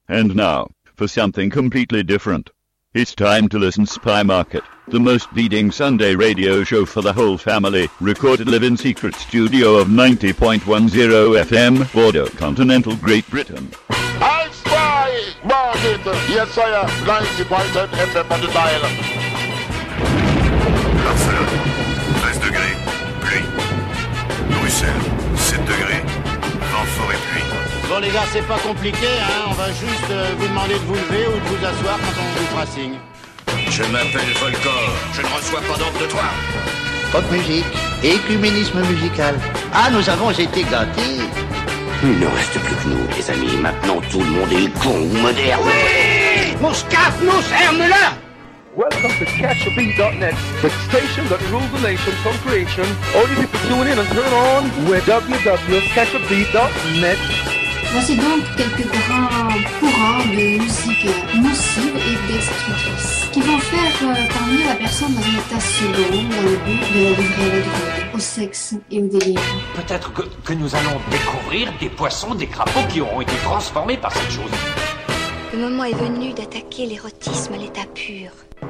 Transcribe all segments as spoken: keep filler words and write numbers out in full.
And now, for something completely different. It's time to listen Spy Market, the most beating Sunday radio show for the whole family, recorded live in secret studio of ninety point one zero F M, Bordeaux, continental Great Britain. I Spy Market, yes I am, ninety point one F M on the dial. Barcelone, treize degrés, pluie. Bruxelles, sept degrés, vent fort et pluie. Bon les gars, c'est pas compliqué, hein. On va juste euh, vous demander de vous lever ou de vous asseoir quand on vous fera signe. Je m'appelle Volcor, je ne reçois pas d'ordre de toi. Pop musique, écuménisme musical. Ah, nous avons été gâtés. Il ne reste plus que nous, les amis. Maintenant, tout le monde est con ou moderne. Oui, Mouscaf, nous, ferme-la. Welcome to catch a beat dot net, the station that rules the nation from creation. All you people tune in and turn on with w w w dot catch a beat dot net. Voici donc quelques grands courants de musique nocive et destructrice qui vont faire euh, parvenir la personne dans un état second dans le but de la livrer à la drogue, au sexe et au délire. Peut-être que, que nous allons découvrir des poissons, des crapauds qui auront été transformés par cette chose. Le moment est venu d'attaquer l'érotisme à l'état pur.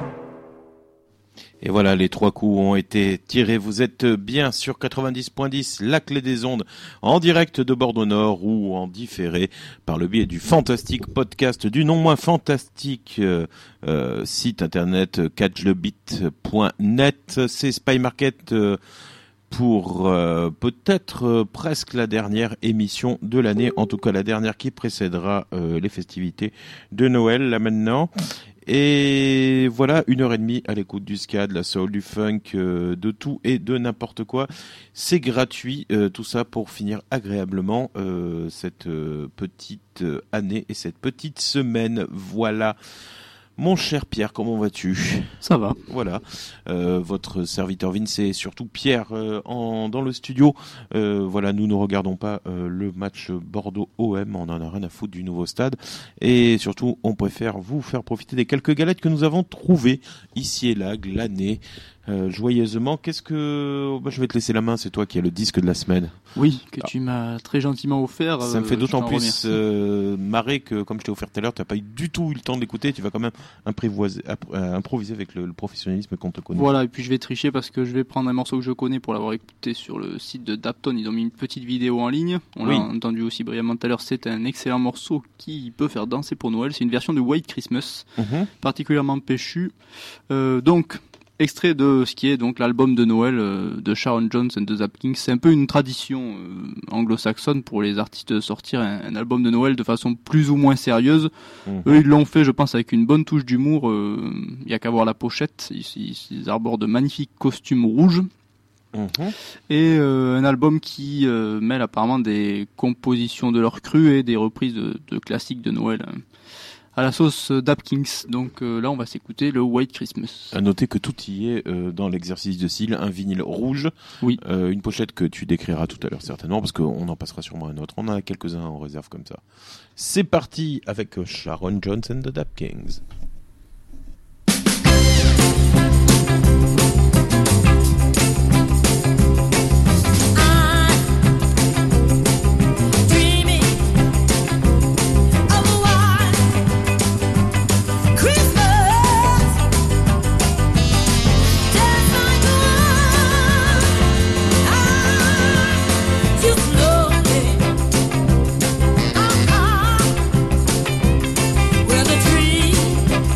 Et voilà, les trois coups ont été tirés. Vous êtes bien sur quatre-vingt-dix point dix, la clé des ondes, en direct de Bordeaux Nord ou en différé par le biais du fantastique podcast, du non moins fantastique euh, euh, site internet catch le beat point net. C'est Spy Market euh, pour euh, peut-être euh, presque la dernière émission de l'année, en tout cas la dernière qui précédera euh, les festivités de Noël, là maintenant. Et voilà, une heure et demie à l'écoute du ska, de la soul, du funk, euh, de tout et de n'importe quoi. C'est gratuit, euh, tout ça pour finir agréablement euh, cette euh, petite euh, année et cette petite semaine. Voilà. Mon cher Pierre, comment vas-tu ? Ça va. Voilà, euh, votre serviteur Vince et surtout Pierre euh, en, dans le studio. Euh, voilà, nous ne regardons pas euh, le match Bordeaux-O M, on en a rien à foutre du nouveau stade. Et surtout, on préfère vous faire profiter des quelques galettes que nous avons trouvées ici et là, glanées euh, joyeusement. Qu'est-ce que... Bah, je vais te laisser la main, c'est toi qui as le disque de la semaine. Oui, que ah. tu m'as très gentiment offert. Ça me fait euh, d'autant plus euh, marrer que, comme je t'ai offert tout à l'heure, tu n'as pas eu du tout eu le temps de l'écouter. Tu vas quand même improviser, improviser avec le, le professionnalisme qu'on te connaît. Voilà, et puis je vais tricher parce que je vais prendre un morceau que je connais pour l'avoir écouté sur le site de Dapton. Ils ont mis une petite vidéo en ligne. On oui. l'a entendu aussi brillamment tout à l'heure. C'est un excellent morceau qui peut faire danser pour Noël. C'est une version de White Christmas, mmh. particulièrement péchu. Euh, donc... Extrait de ce qui est donc l'album de Noël euh, de Sharon Jones and the Zap Kings. C'est un peu une tradition euh, anglo-saxonne pour les artistes de sortir un, un album de Noël de façon plus ou moins sérieuse. Mmh. Eux, ils l'ont fait, je pense, avec une bonne touche d'humour. Il euh, y a qu'à voir la pochette. Ils, ils, ils arborent de magnifiques costumes rouges. Mmh. Et euh, un album qui euh, mêle apparemment des compositions de leur cru et des reprises de, de classiques de Noël. Hein. À la sauce Dap Kings. Donc euh, là, on va s'écouter le White Christmas. À noter que tout y est euh, dans l'exercice de style, un vinyle rouge, oui. euh, une pochette que tu décriras tout à l'heure certainement, parce qu'on en passera sûrement un autre. On en a quelques-uns en réserve comme ça. C'est parti avec Sharon Jones and the Dap Kings. Where the tree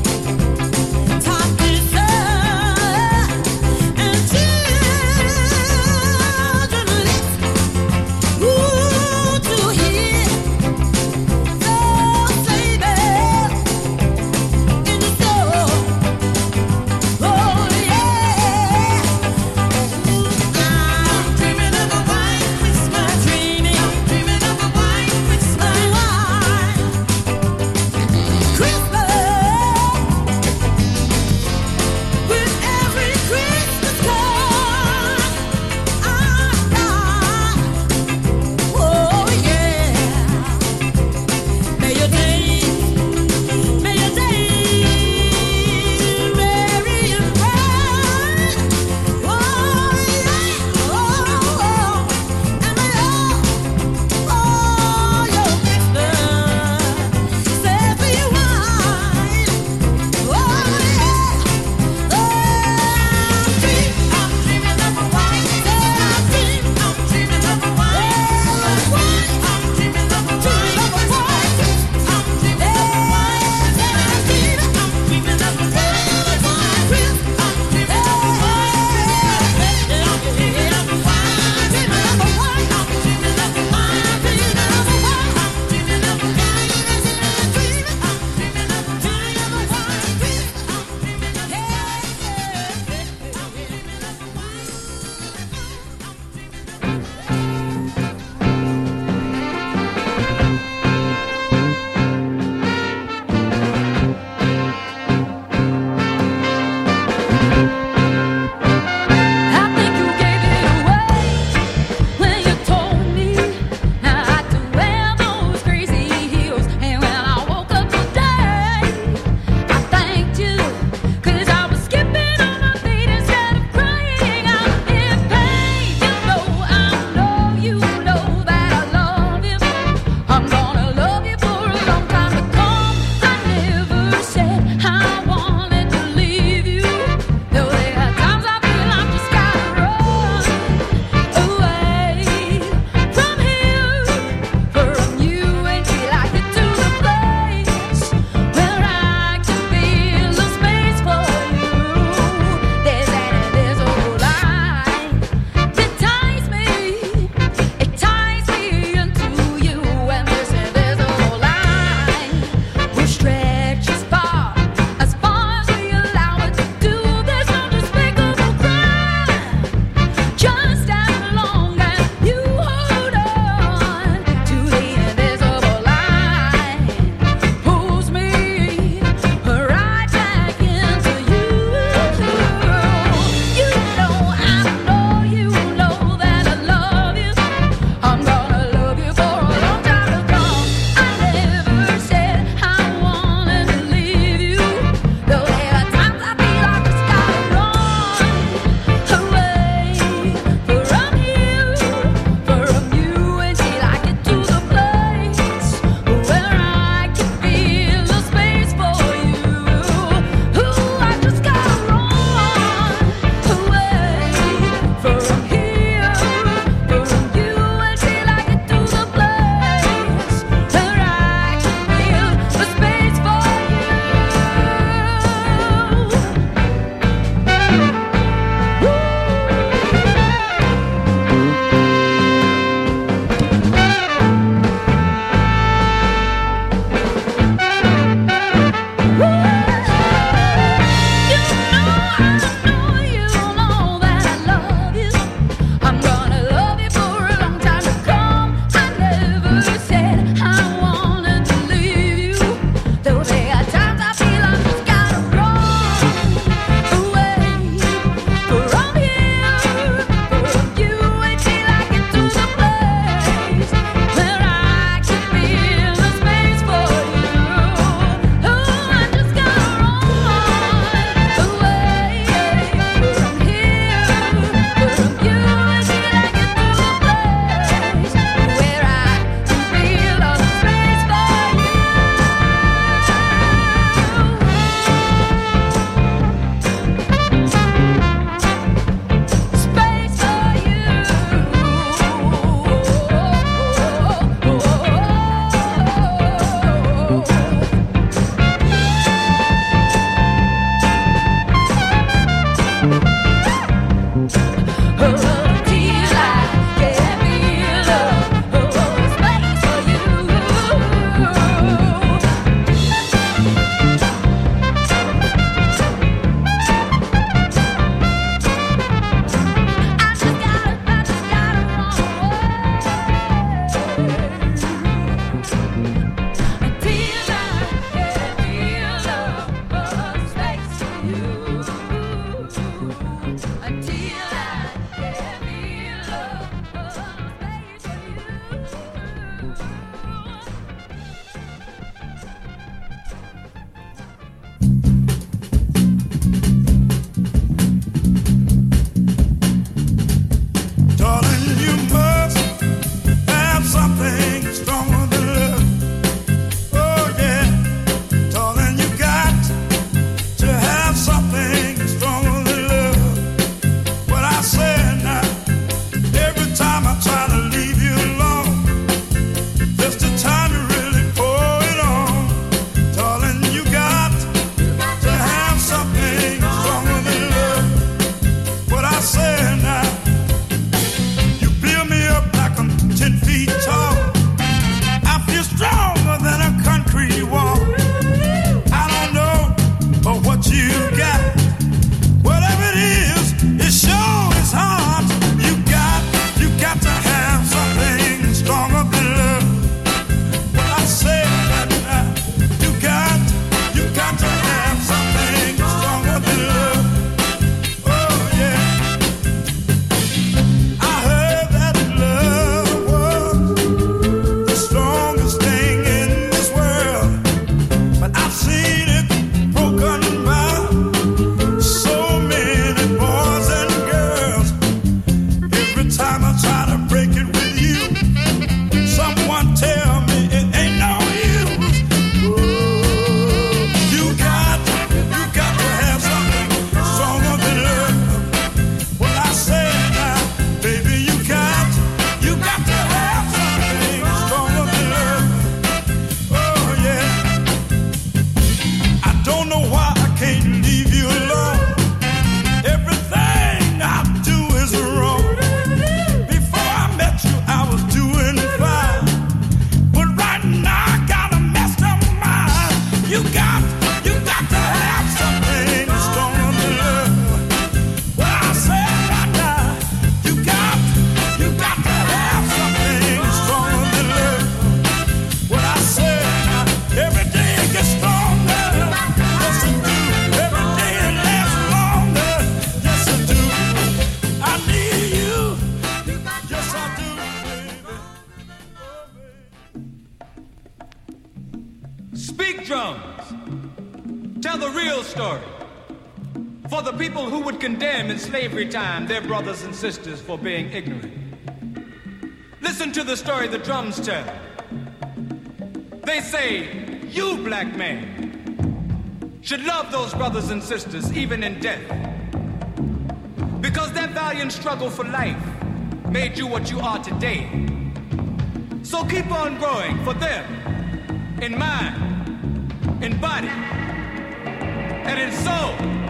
Speak, drums. Tell the real story. For the people who would condemn in slavery time their brothers and sisters for being ignorant. Listen to the story the drums tell. They say, you, black man, should love those brothers and sisters even in death. Because their valiant struggle for life made you what you are today. So keep on growing for them, in mind, in body, and in soul.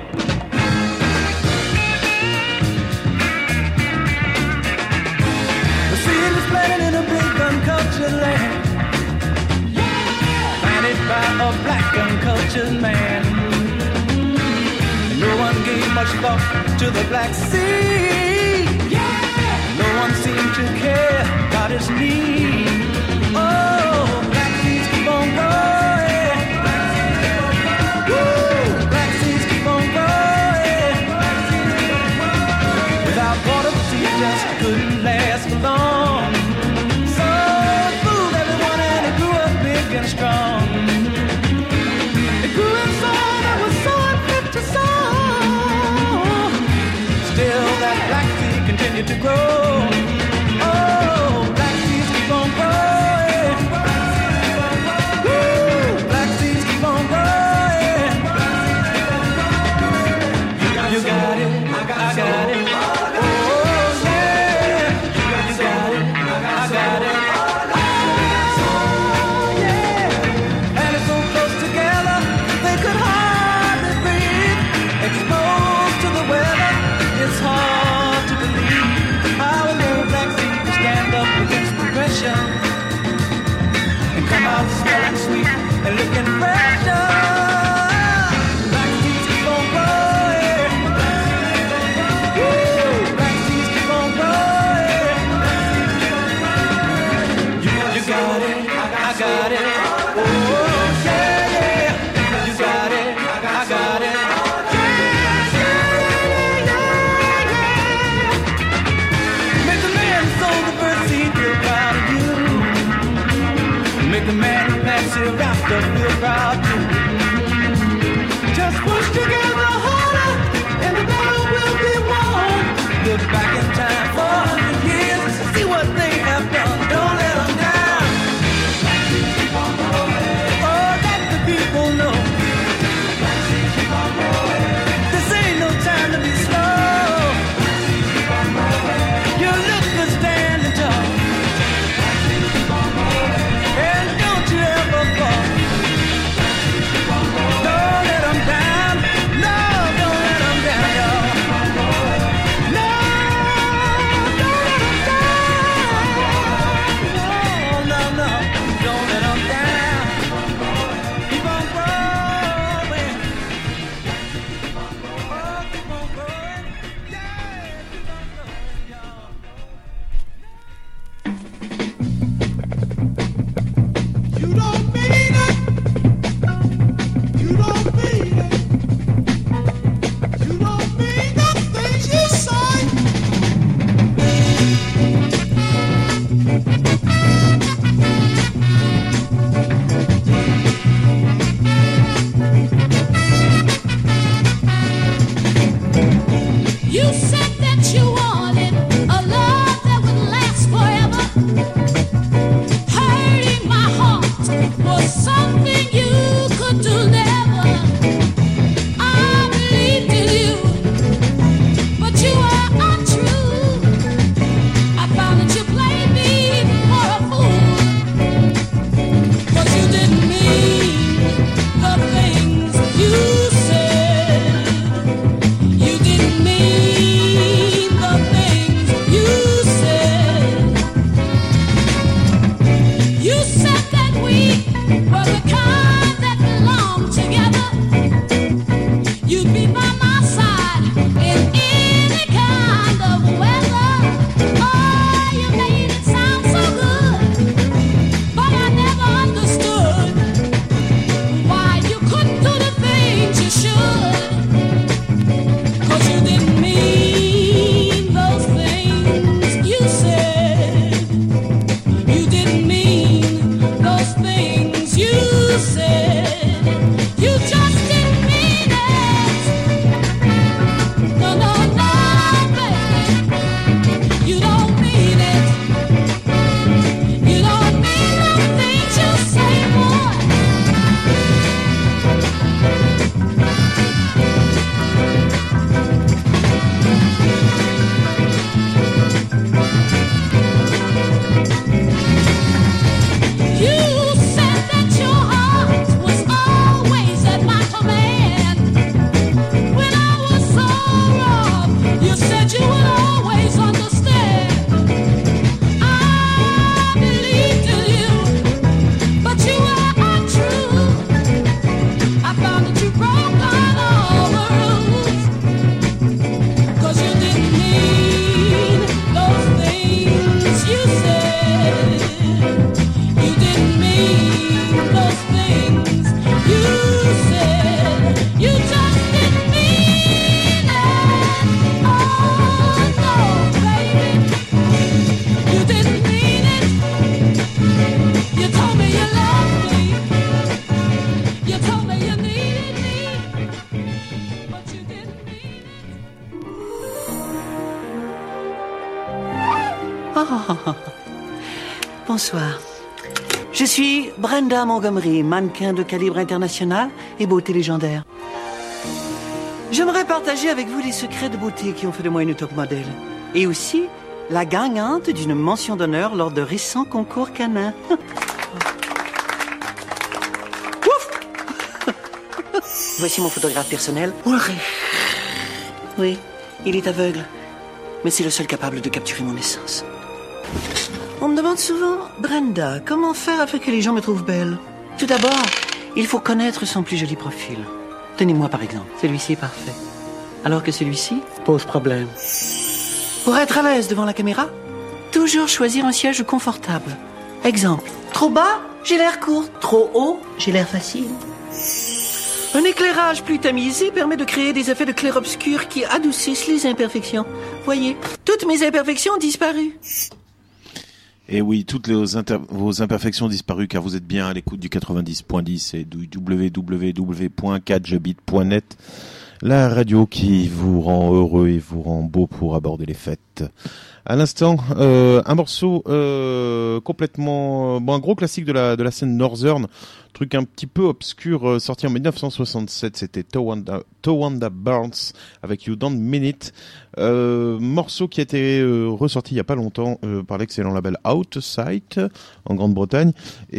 The seed is planted in a big uncultured land, planted by a black uncultured man. And no one gave much thought to the black seed. No one seemed to care about his need. Oh, black seeds keep on growing. Woo! Black seeds keep on growing. Without water, the seed just couldn't last for long. So it fooled everyone and it grew up big and strong. It grew in soul that was so fit to soul. Still that black seed continued to grow. Oh, black seeds keep on growing. Woo! Black seeds keep on growing. You got it, I got it. Oh yeah, you got it, I got it. Oh yeah, and it's so close together they could hardly breathe. Exposed to the weather, it's hard to believe how a little black seed can stand up against the pressure and come out smelling sweet and looking fresher. Black seeds keep on growing. Woo! Black seeds keep on growing. You, you got it, I got it. Oh yeah, yeah. You got it, I got it. Make the man sow the first seed feel proud of you. Make the man who plants it after feel proud too. Just push together harder and the battle will be won. Look back in time for a hundred years, see what they have done. Don't let them down. Oh, let the people know. This ain't no time to be slow. You look good standing tall, and don't you ever fall. Don't let them down, no. Oh. Bonsoir. Je suis Brenda Montgomery, mannequin de calibre international et beauté légendaire. J'aimerais partager avec vous les secrets de beauté qui ont fait de moi une top modèle. Et aussi la gagnante d'une mention d'honneur lors de récents concours canins. Ouf. Voici mon photographe personnel, Ulrich. Oui, il est aveugle, mais c'est le seul capable de capturer mon essence. On me demande souvent, Brenda, comment faire afin que les gens me trouvent belle? Tout d'abord, il faut connaître son plus joli profil. Tenez-moi par exemple, celui-ci est parfait. Alors que celui-ci pose problème. Pour être à l'aise devant la caméra, toujours choisir un siège confortable. Exemple, trop bas, j'ai l'air court. Trop haut, j'ai l'air facile. Un éclairage plus tamisé permet de créer des effets de clair-obscur qui adoucissent les imperfections. Voyez, toutes mes imperfections ont disparu. Et oui, toutes les inter- vos imperfections disparues, car vous êtes bien à l'écoute du quatre-vingt-dix point dix et du w w w point quatre g bit point net, la radio qui vous rend heureux et vous rend beau pour aborder les fêtes. À l'instant, euh, un morceau euh, complètement, bon, un gros classique de la de la scène Northern, truc un petit peu obscur, euh, sorti en dix-neuf cent soixante-sept. C'était Towanda, Towanda Burns avec You Don't Mean It. Euh, morceau qui a été euh, ressorti il y a pas longtemps euh, par l'excellent label Outside en Grande-Bretagne.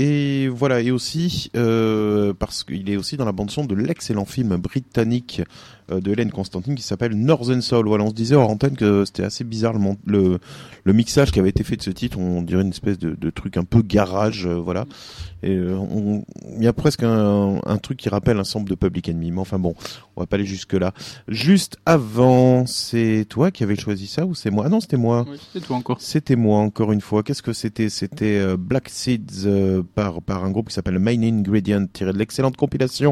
Et voilà, et aussi euh, parce qu'il est aussi dans la bande son de l'excellent film britannique euh, de Hélène Constantine qui s'appelle Northern Soul. Voilà, on se disait hors antenne que c'était assez bizarre le, le le mixage qui avait été fait de ce titre. On dirait une espèce de, de truc un peu garage, euh, voilà. Et il y a presque un, un truc qui rappelle un sample de Public Enemy. Mais enfin bon, on va pas aller jusque là. Juste avant, c'est toi qui avais choisi ça ou c'est moi? Ah non, c'était moi. Oui, c'était toi encore. C'était moi encore une fois. Qu'est-ce que c'était? C'était euh, Black Seeds euh, par par un groupe qui s'appelle Main Ingredient, tiré de l'excellente compilation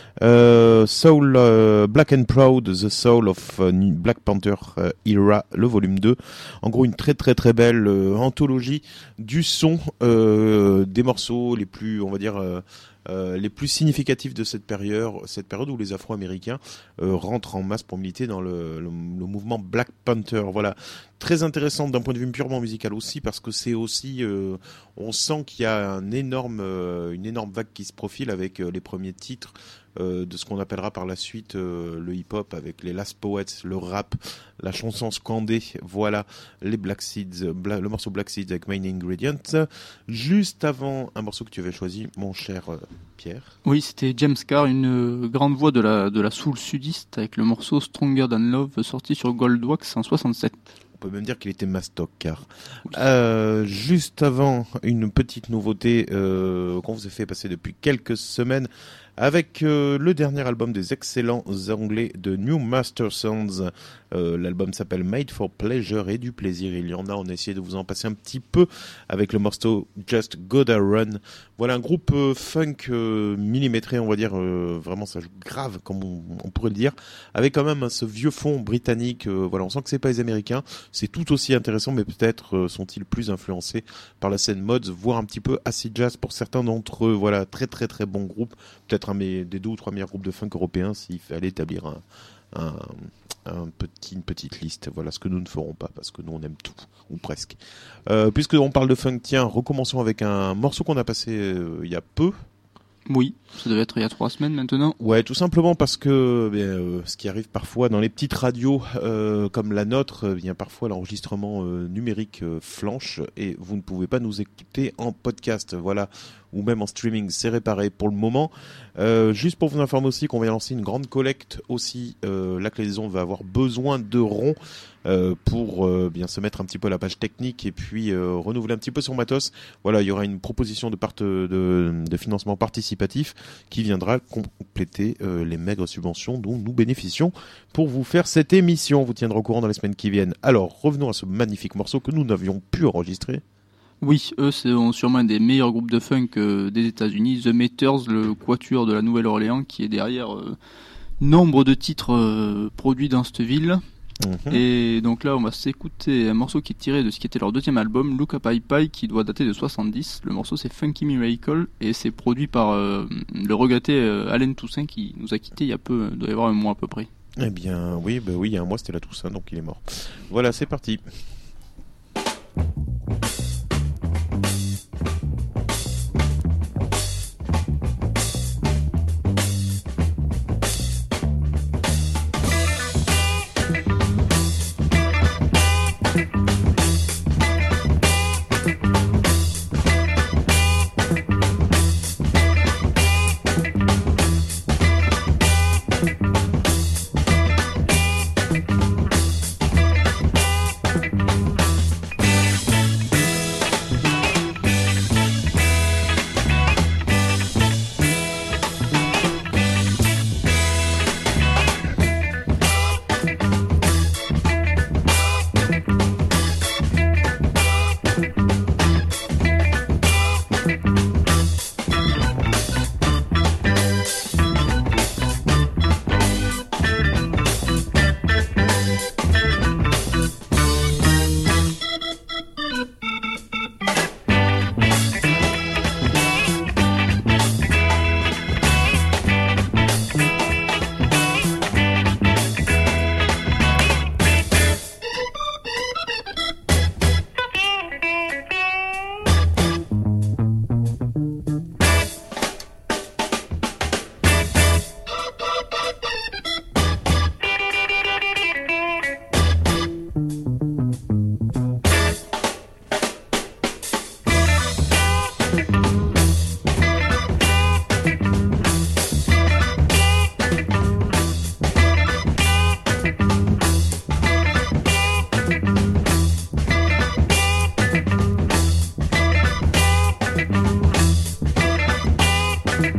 euh, Soul euh, Black and Proud, The Soul of uh, Black Panther uh, Era, le volume deux. En gros, une très très très belle euh, anthologie du son, euh, des morceaux les plus, on va dire, euh, euh, les plus significatifs de cette période, cette période où les Afro-Américains euh, rentrent en masse pour militer dans le, le, le mouvement Black Panther. Voilà, très intéressante d'un point de vue purement musical aussi, parce que c'est aussi, euh, on sent qu'il y a un énorme, euh, une énorme vague qui se profile avec euh, les premiers titres. Euh, de ce qu'on appellera par la suite euh, le hip-hop avec les Last Poets, le rap, la chanson scandée, voilà, les Black Seeds, bla- le morceau Black Seeds avec Main Ingredient. Juste avant, un morceau que tu avais choisi, mon cher euh, Pierre. Oui, c'était James Carr, une euh, grande voix de la, de la soul sudiste avec le morceau Stronger Than Love sorti sur Goldwax en soixante-sept. On peut même dire qu'il était mastoc, car euh, juste avant, une petite nouveauté euh, qu'on vous a fait passer depuis quelques semaines avec euh, le dernier album des excellents anglais de New Master Sounds. Euh, l'album s'appelle Made for Pleasure, et du plaisir il y en a. On a essayé de vous en passer un petit peu avec le morceau Just Gotta Run. Voilà, un groupe euh, funk euh, millimétré, on va dire, euh, vraiment ça joue grave, comme on, on pourrait le dire, avec quand même hein, ce vieux fond britannique. Euh, voilà, on sent que c'est pas les Américains, c'est tout aussi intéressant, mais peut-être euh, sont-ils plus influencés par la scène mods, voire un petit peu acid jazz pour certains d'entre eux. Voilà, très très très bon groupe, peut-être un des deux ou trois meilleurs groupes de funk européens s'il fallait établir un, un, un petit, une petite liste. Voilà, ce que nous ne ferons pas, parce que nous on aime tout, ou presque. Euh, puisque on parle de funk, tiens, recommençons avec un morceau qu'on a passé euh, il y a peu. Oui, ça devait être il y a trois semaines maintenant. Ouais, tout simplement parce que bien, euh, ce qui arrive parfois dans les petites radios euh, comme la nôtre, euh, bien parfois l'enregistrement euh, numérique euh, flanche et vous ne pouvez pas nous écouter en podcast, voilà, ou même en streaming, c'est réparé pour le moment. Euh, juste pour vous informer aussi qu'on va lancer une grande collecte aussi. Euh, la Clé des Ondes va avoir besoin de ronds euh, pour euh, bien se mettre un petit peu à la page technique et puis euh, renouveler un petit peu son matos. Voilà, il y aura une proposition de, part, de, de financement participatif qui viendra compléter euh, les maigres subventions dont nous bénéficions pour vous faire cette émission. On vous tiendra au courant dans les semaines qui viennent. Alors, revenons à ce magnifique morceau que nous n'avions pu enregistrer. Oui, eux, c'est sûrement un des meilleurs groupes de funk euh, des États-Unis, The Meters, le quatuor de la Nouvelle-Orléans, qui est derrière euh, nombre de titres euh, produits dans cette ville. Mmh. Et donc là, on va s'écouter un morceau qui est tiré de ce qui était leur deuxième album, Look Up Pie Pie, qui doit dater de soixante-dix. Le morceau, c'est Funky Miracle, et c'est produit par euh, le regretté euh, Allen Toussaint, qui nous a quittés il y a peu, il doit y avoir un mois à peu près. Eh bien, oui, bah oui, il y a un mois, c'était la Toussaint, donc il est mort. Voilà, c'est parti.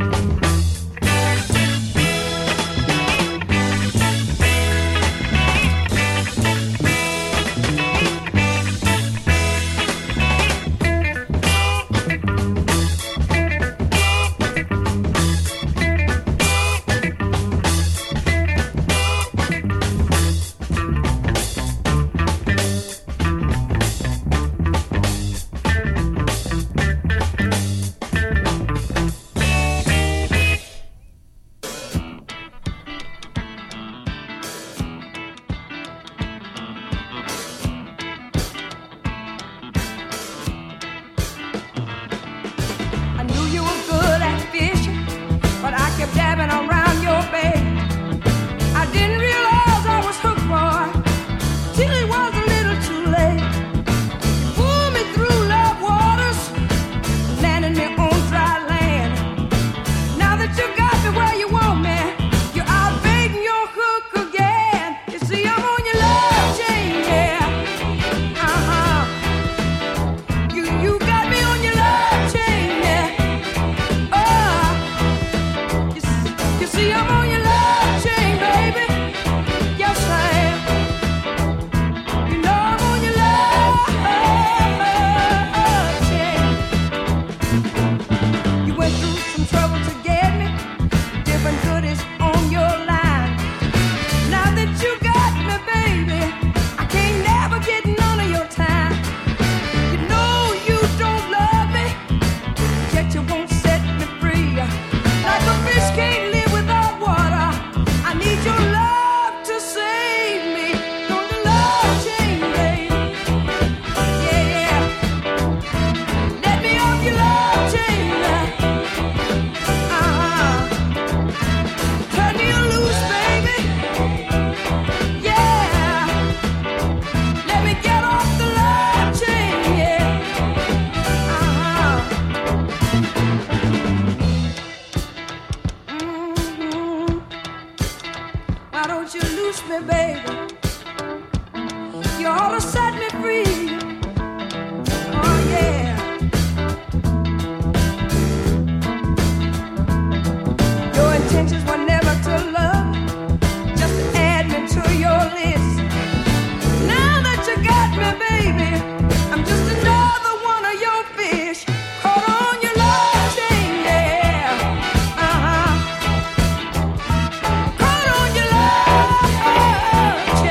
Caught on your love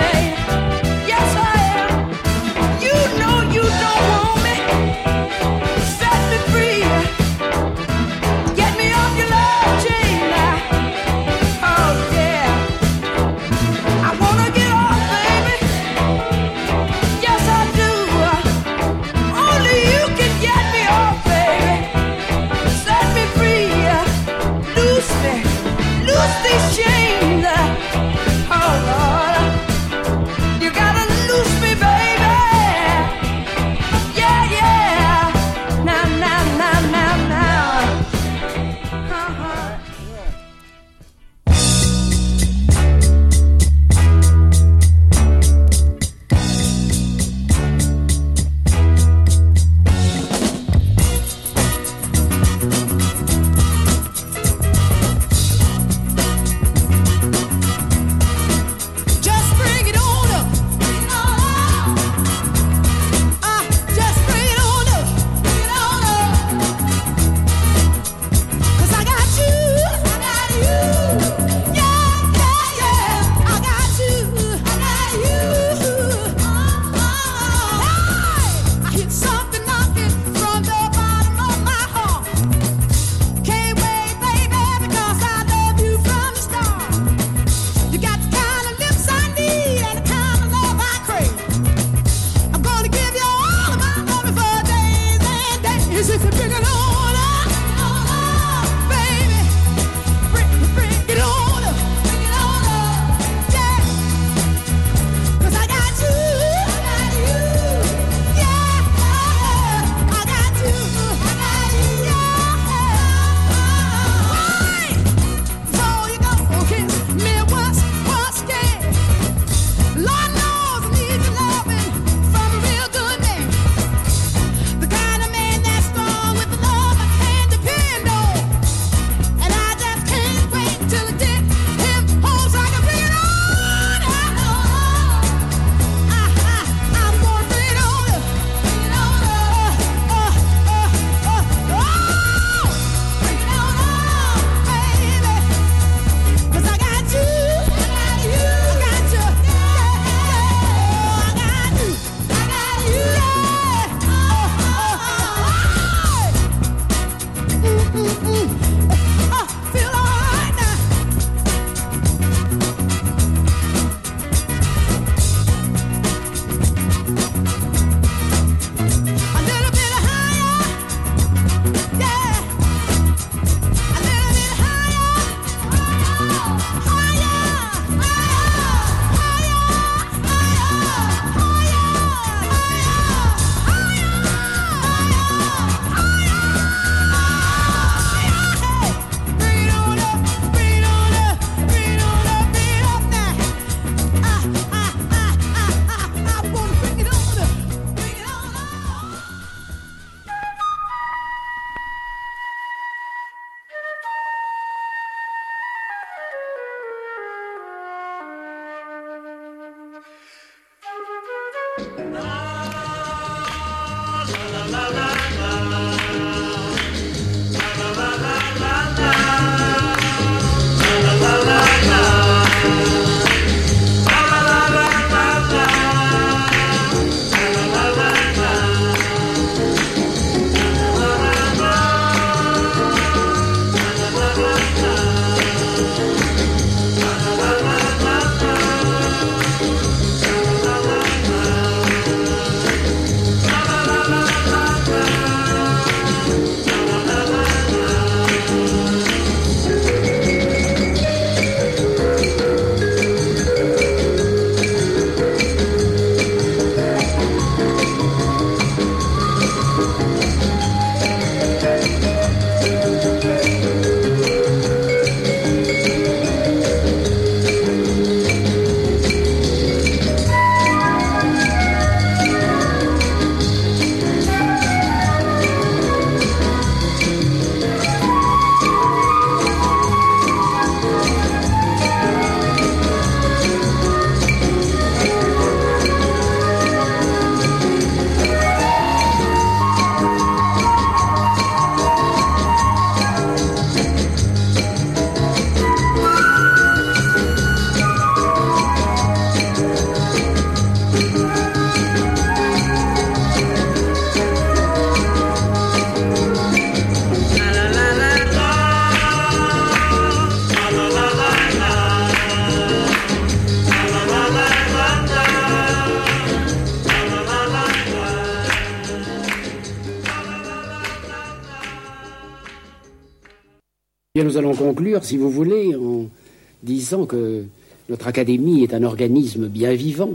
Bien, nous allons conclure, si vous voulez, en disant que notre Académie est un organisme bien vivant.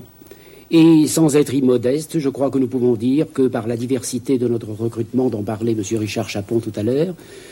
Et sans être immodeste, je crois que nous pouvons dire que par la diversité de notre recrutement, dont parlait M. Richard Chapon tout à l'heure,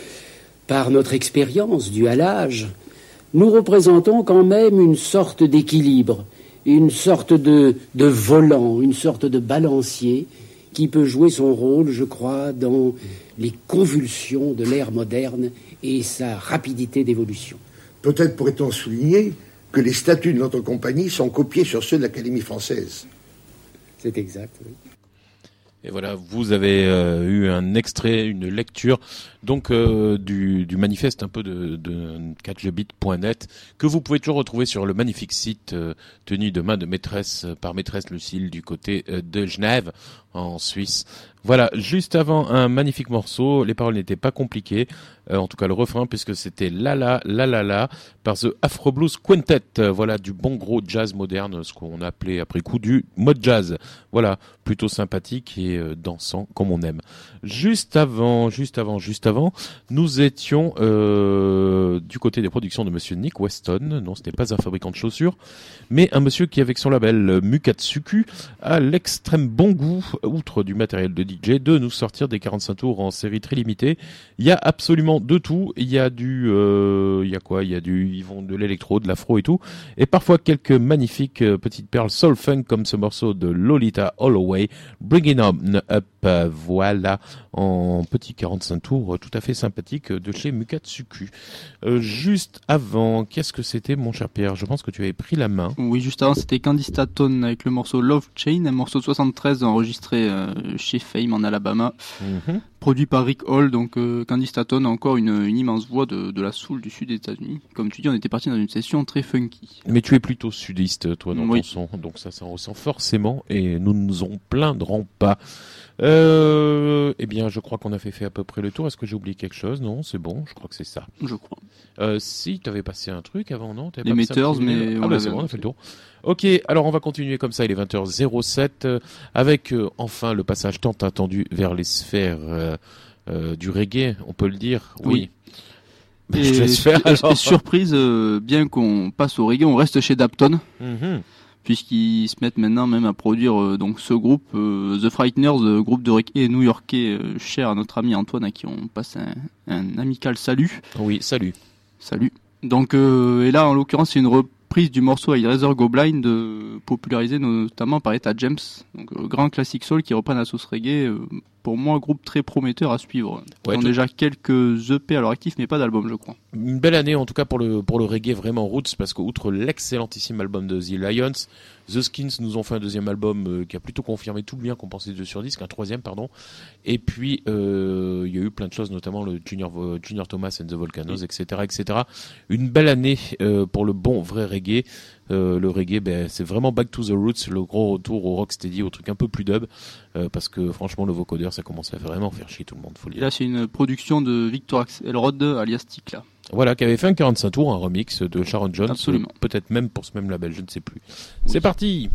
par notre expérience due à l'âge, nous représentons quand même une sorte d'équilibre, une sorte de, de volant, une sorte de balancier qui peut jouer son rôle, je crois, dans les convulsions de l'ère moderne et sa rapidité d'évolution. Peut-être pourrait-on souligner que les statuts de notre compagnie sont copiés sur ceux de l'Académie française. C'est exact, oui. Et voilà, vous avez euh, eu un extrait, une lecture donc euh, du, du manifeste un peu de, de quatre G bit point net que vous pouvez toujours retrouver sur le magnifique site euh, tenu de main de maîtresse par maîtresse Lucille du côté euh, de Genève en Suisse. Voilà, juste avant un magnifique morceau, les paroles n'étaient pas compliquées, euh, en tout cas le refrain, puisque c'était La La La La La par The Afro Blues Quintet. Euh, voilà, du bon gros jazz moderne, ce qu'on a appelé après coup du mode jazz. Voilà, plutôt sympathique et euh, dansant comme on aime. Juste avant, juste avant, juste avant, nous étions euh, du côté des productions de monsieur Nick Weston. Non, ce n'est pas un fabricant de chaussures, mais un monsieur qui, avec son label Mukatsuku, a l'extrême bon goût, outre du matériel de D J, de nous sortir des quarante-cinq tours en série très limitée. Il y a absolument de tout. Il y a du, euh, il y a quoi? Il y a du, ils vont de l'électro, de l'afro et tout. Et parfois quelques magnifiques euh, petites perles soul funk comme ce morceau de Lolita Holloway, Bringing On Up. Euh, voilà, en petit quarante-cinq tours euh, tout à fait sympathique de chez Mukatsuku. Euh, juste avant, qu'est-ce que c'était, mon cher Pierre? Je pense que tu avais pris la main. Oui, juste avant, c'était Candy Staton avec le morceau Love Chain, un morceau de soixante-treize enregistré euh, chez Fame en Alabama, mm-hmm. produit par Rick Hall. Donc euh, Candy Staton a encore une, une immense voix de, de la soul du sud des États-Unis. Comme tu dis, on était parti dans une session très funky. Mais tu es plutôt sudiste, toi, dans oui. ton son, donc ça s'en ressent forcément et nous ne nous en plaindrons pas. Euh, eh bien, je crois qu'on a fait, fait à peu près le tour. Est-ce que j'ai oublié quelque chose? Non, c'est bon, je crois que c'est ça. Je crois. Euh, si, tu avais passé un truc avant, non? Les Meters, mais... Ah bah c'est bon, on a fait le tour. Ok, alors on va continuer comme ça, il est vingt heures zéro sept, euh, avec euh, enfin le passage tant attendu vers les sphères euh, euh, du reggae, on peut le dire. Oui. oui. Et, je te laisse faire, alors. Et surprise, euh, bien qu'on passe au reggae, on reste chez Dapton. Mm-hmm. Puisqu'ils se mettent maintenant même à produire euh, donc ce groupe, euh, The Frighteners, euh, groupe de reggae new-yorkais euh, cher à notre ami Antoine, à qui on passe un, un amical salut. Oui, salut. Salut. Donc, euh, et là, en l'occurrence, c'est une reprise du morceau I'd Rather Go Blind, euh, popularisé notamment par Etta James, donc euh, grand classique soul qui reprennent la sauce reggae. Euh, pour moi, un groupe très prometteur à suivre. Ouais, Ils ont tout... déjà quelques E P à leur actif, mais pas d'album, je crois. une belle année en tout cas pour le pour le reggae vraiment roots, parce qu'outre l'excellentissime album de The Lions, The Skins nous ont fait un deuxième album euh, qui a plutôt confirmé tout le bien qu'on pensait de sur disque, un troisième pardon, et puis euh, il y a eu plein de choses, notamment le Junior Junior Thomas and the Volcanoes, oui. etc etc. Une belle année euh, pour le bon vrai reggae. Euh, le reggae, ben, c'est vraiment back to the roots, le gros retour au rocksteady, au truc un peu plus dub, euh, parce que franchement le vocodeur ça commence à vraiment faire chier tout le monde, faut le dire. Et là c'est une production de Victor Elrod alias Tikla. Voilà, qui avait fait un quarante-cinq tours, un remix de Sharon Jones, Absolument. Euh, peut-être même pour ce même label, je ne sais plus. Oui. C'est parti.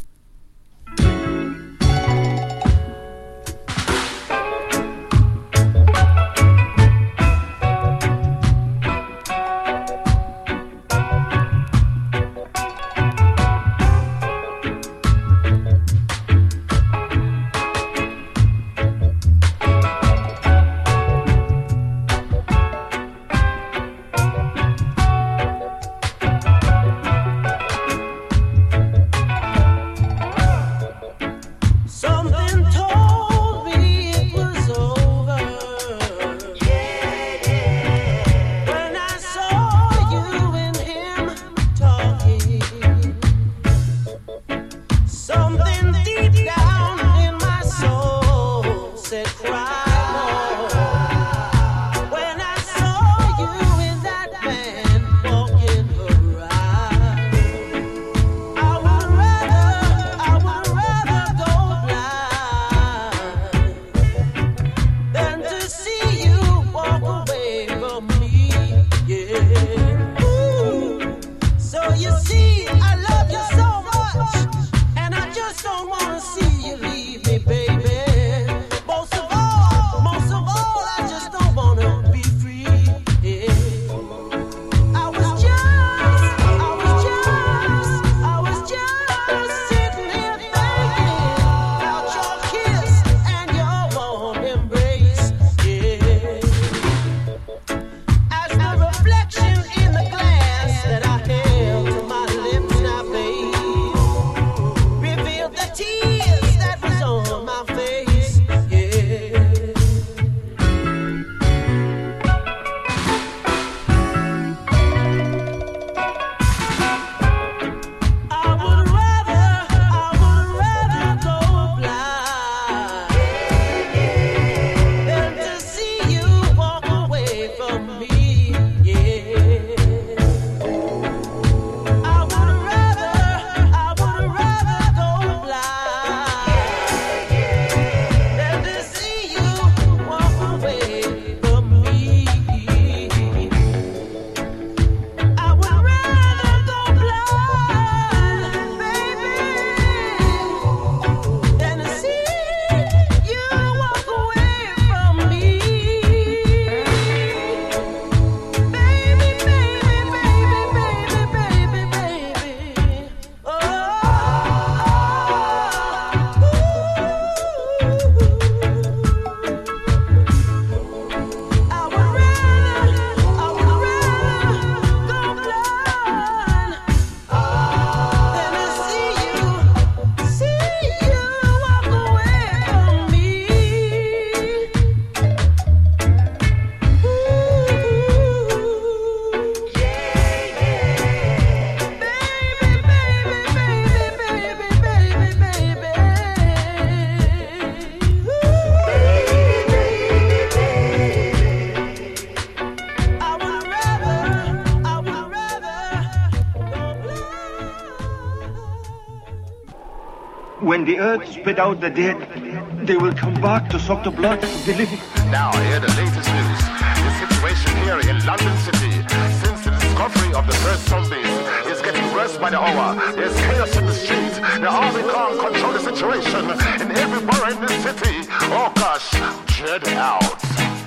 When the earth spit out the dead, they will come back to suck the blood of the living. Now, hear the latest news. The situation here in London City, since the discovery of the first zombies, is getting worse by the hour. There's chaos in the street. The army can't control the situation in every borough in the city. Oh gosh, dread out.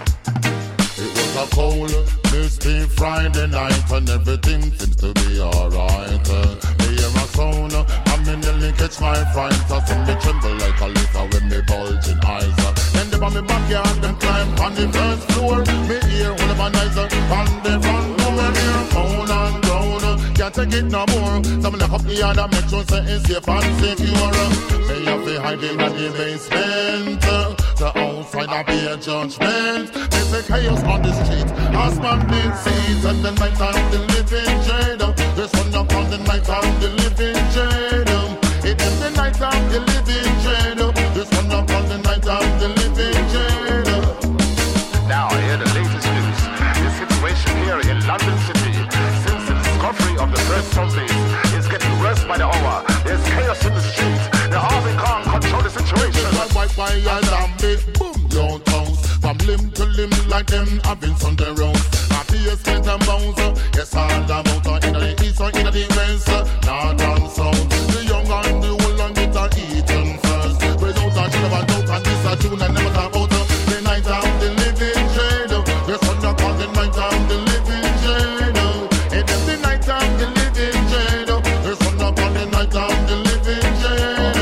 It was a cold, misty Friday night and everything seems to be alright. Me hear a sound, I me nearly catch my fright. I see me tremble like a leaf with me bulging eyes. Then they by me backyard and climb on the first floor. Me hear one of my eyes on the front door. Hear moan and groan, can't take it no more. So me look up the yard and make sure say it's safe and secure. Me have to hide in the basement. The house outside of your judgment. There's a chaos on the street, husbanding seeds, and the night of the living jade. This one up on the night of the living jade. It is the night of the living jade. This one up on the night of the living jade. Now, here the latest news. The situation here in London City, since the discovery of the first zombies, is getting worse by the hour. There's chaos in the streets. The army can't control the situation. White fire zombie, boom, your toes. From limb to limb like them having Sunday roast. Happy as spent a mouse. Yes, all about her in the east or in the west. North and south. The young and the old and get her eaten first. Without a shadow of a doubt, and this a tune and never talk about her. The night of the living jade. Yes, when you call the night of the living jade. It is the night of the living jade. Yes, when you call the night of the living jade.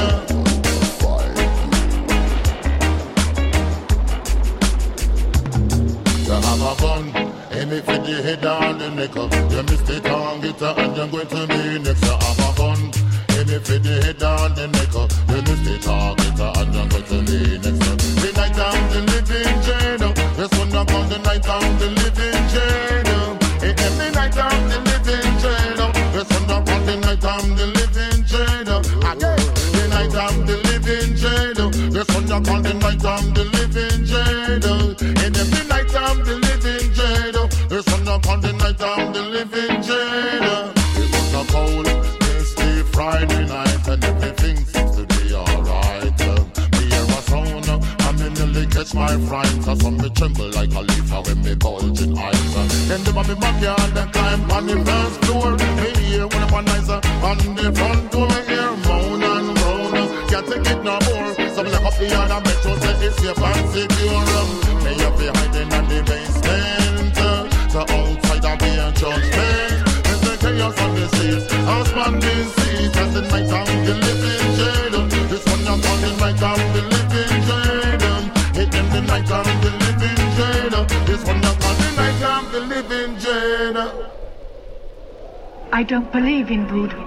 You have a gun, aim it for the head and the neck. You miss the target and you're going to be next. You have a gun, aim it for the head and the neck. You miss the target and you're going to be next. The night of the living jade. This one up on the night of the living jade. It is the night of the living jade. This one up on the night of the living jade. Again, the night of the living jade. This one up on the night of the living jade. It is the night of the living jade. This one up on the night of the living jade. It was a cold, misty Friday night, and everything seems to be alright. Me hear a sound, I'm in the catch my fright. Cause some me tremble like a leaf when me bulging eyes. Then them on me backyard and climb on the first floor. Me hear one of a nice on the front door. Me hear moan and groan, can't take it no more. Some like up the yard and metro say it's safe and secure. Me up behind in the basement, so outside of the judgment. There's the chaos on the streets, husbanding seeds, as the night of the living jade. This one you call the night of the living jade. It in the night of the living jade. This one you call the night of the living jade. I don't believe in voodoo.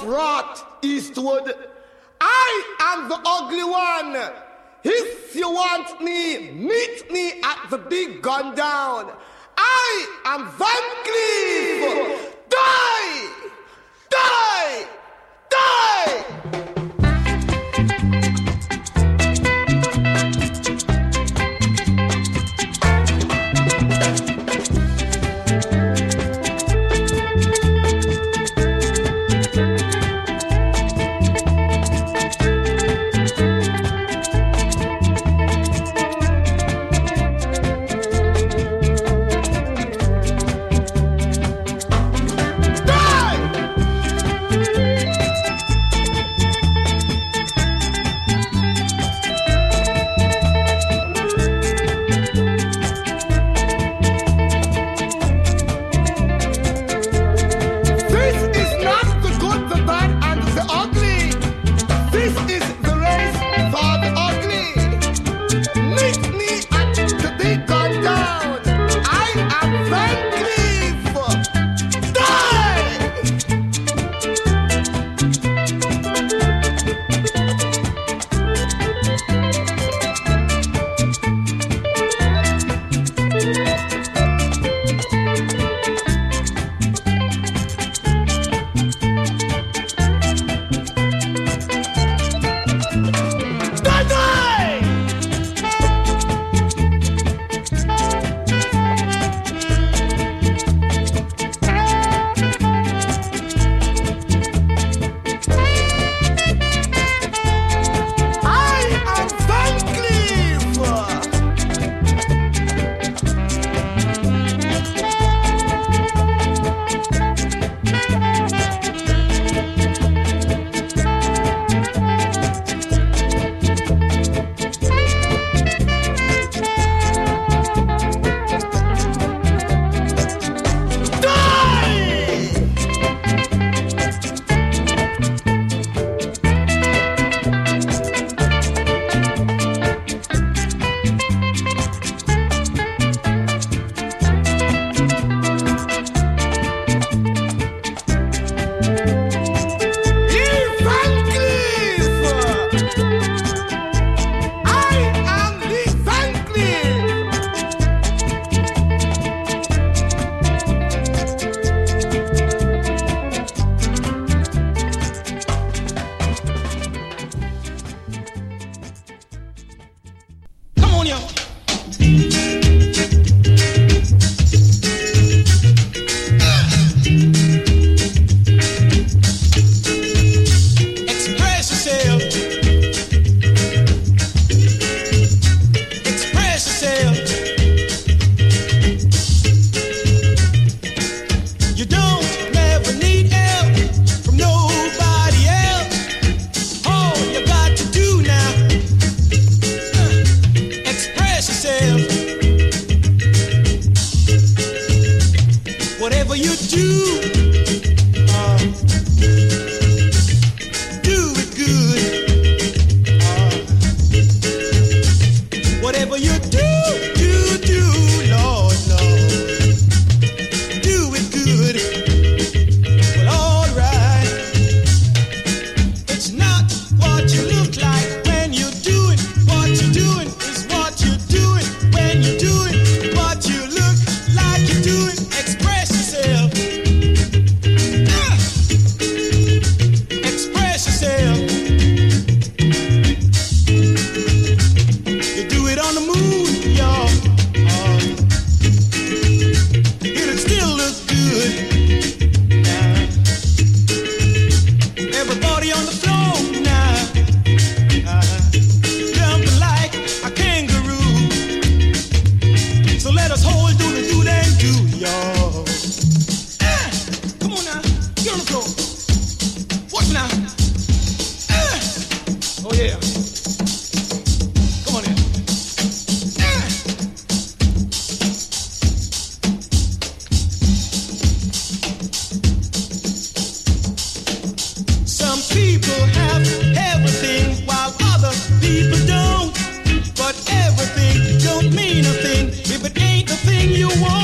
rot, Eastwood. I am the ugly one. If you want me, meet me at the big gun down. I am Van Cleef. Die! Die! Die!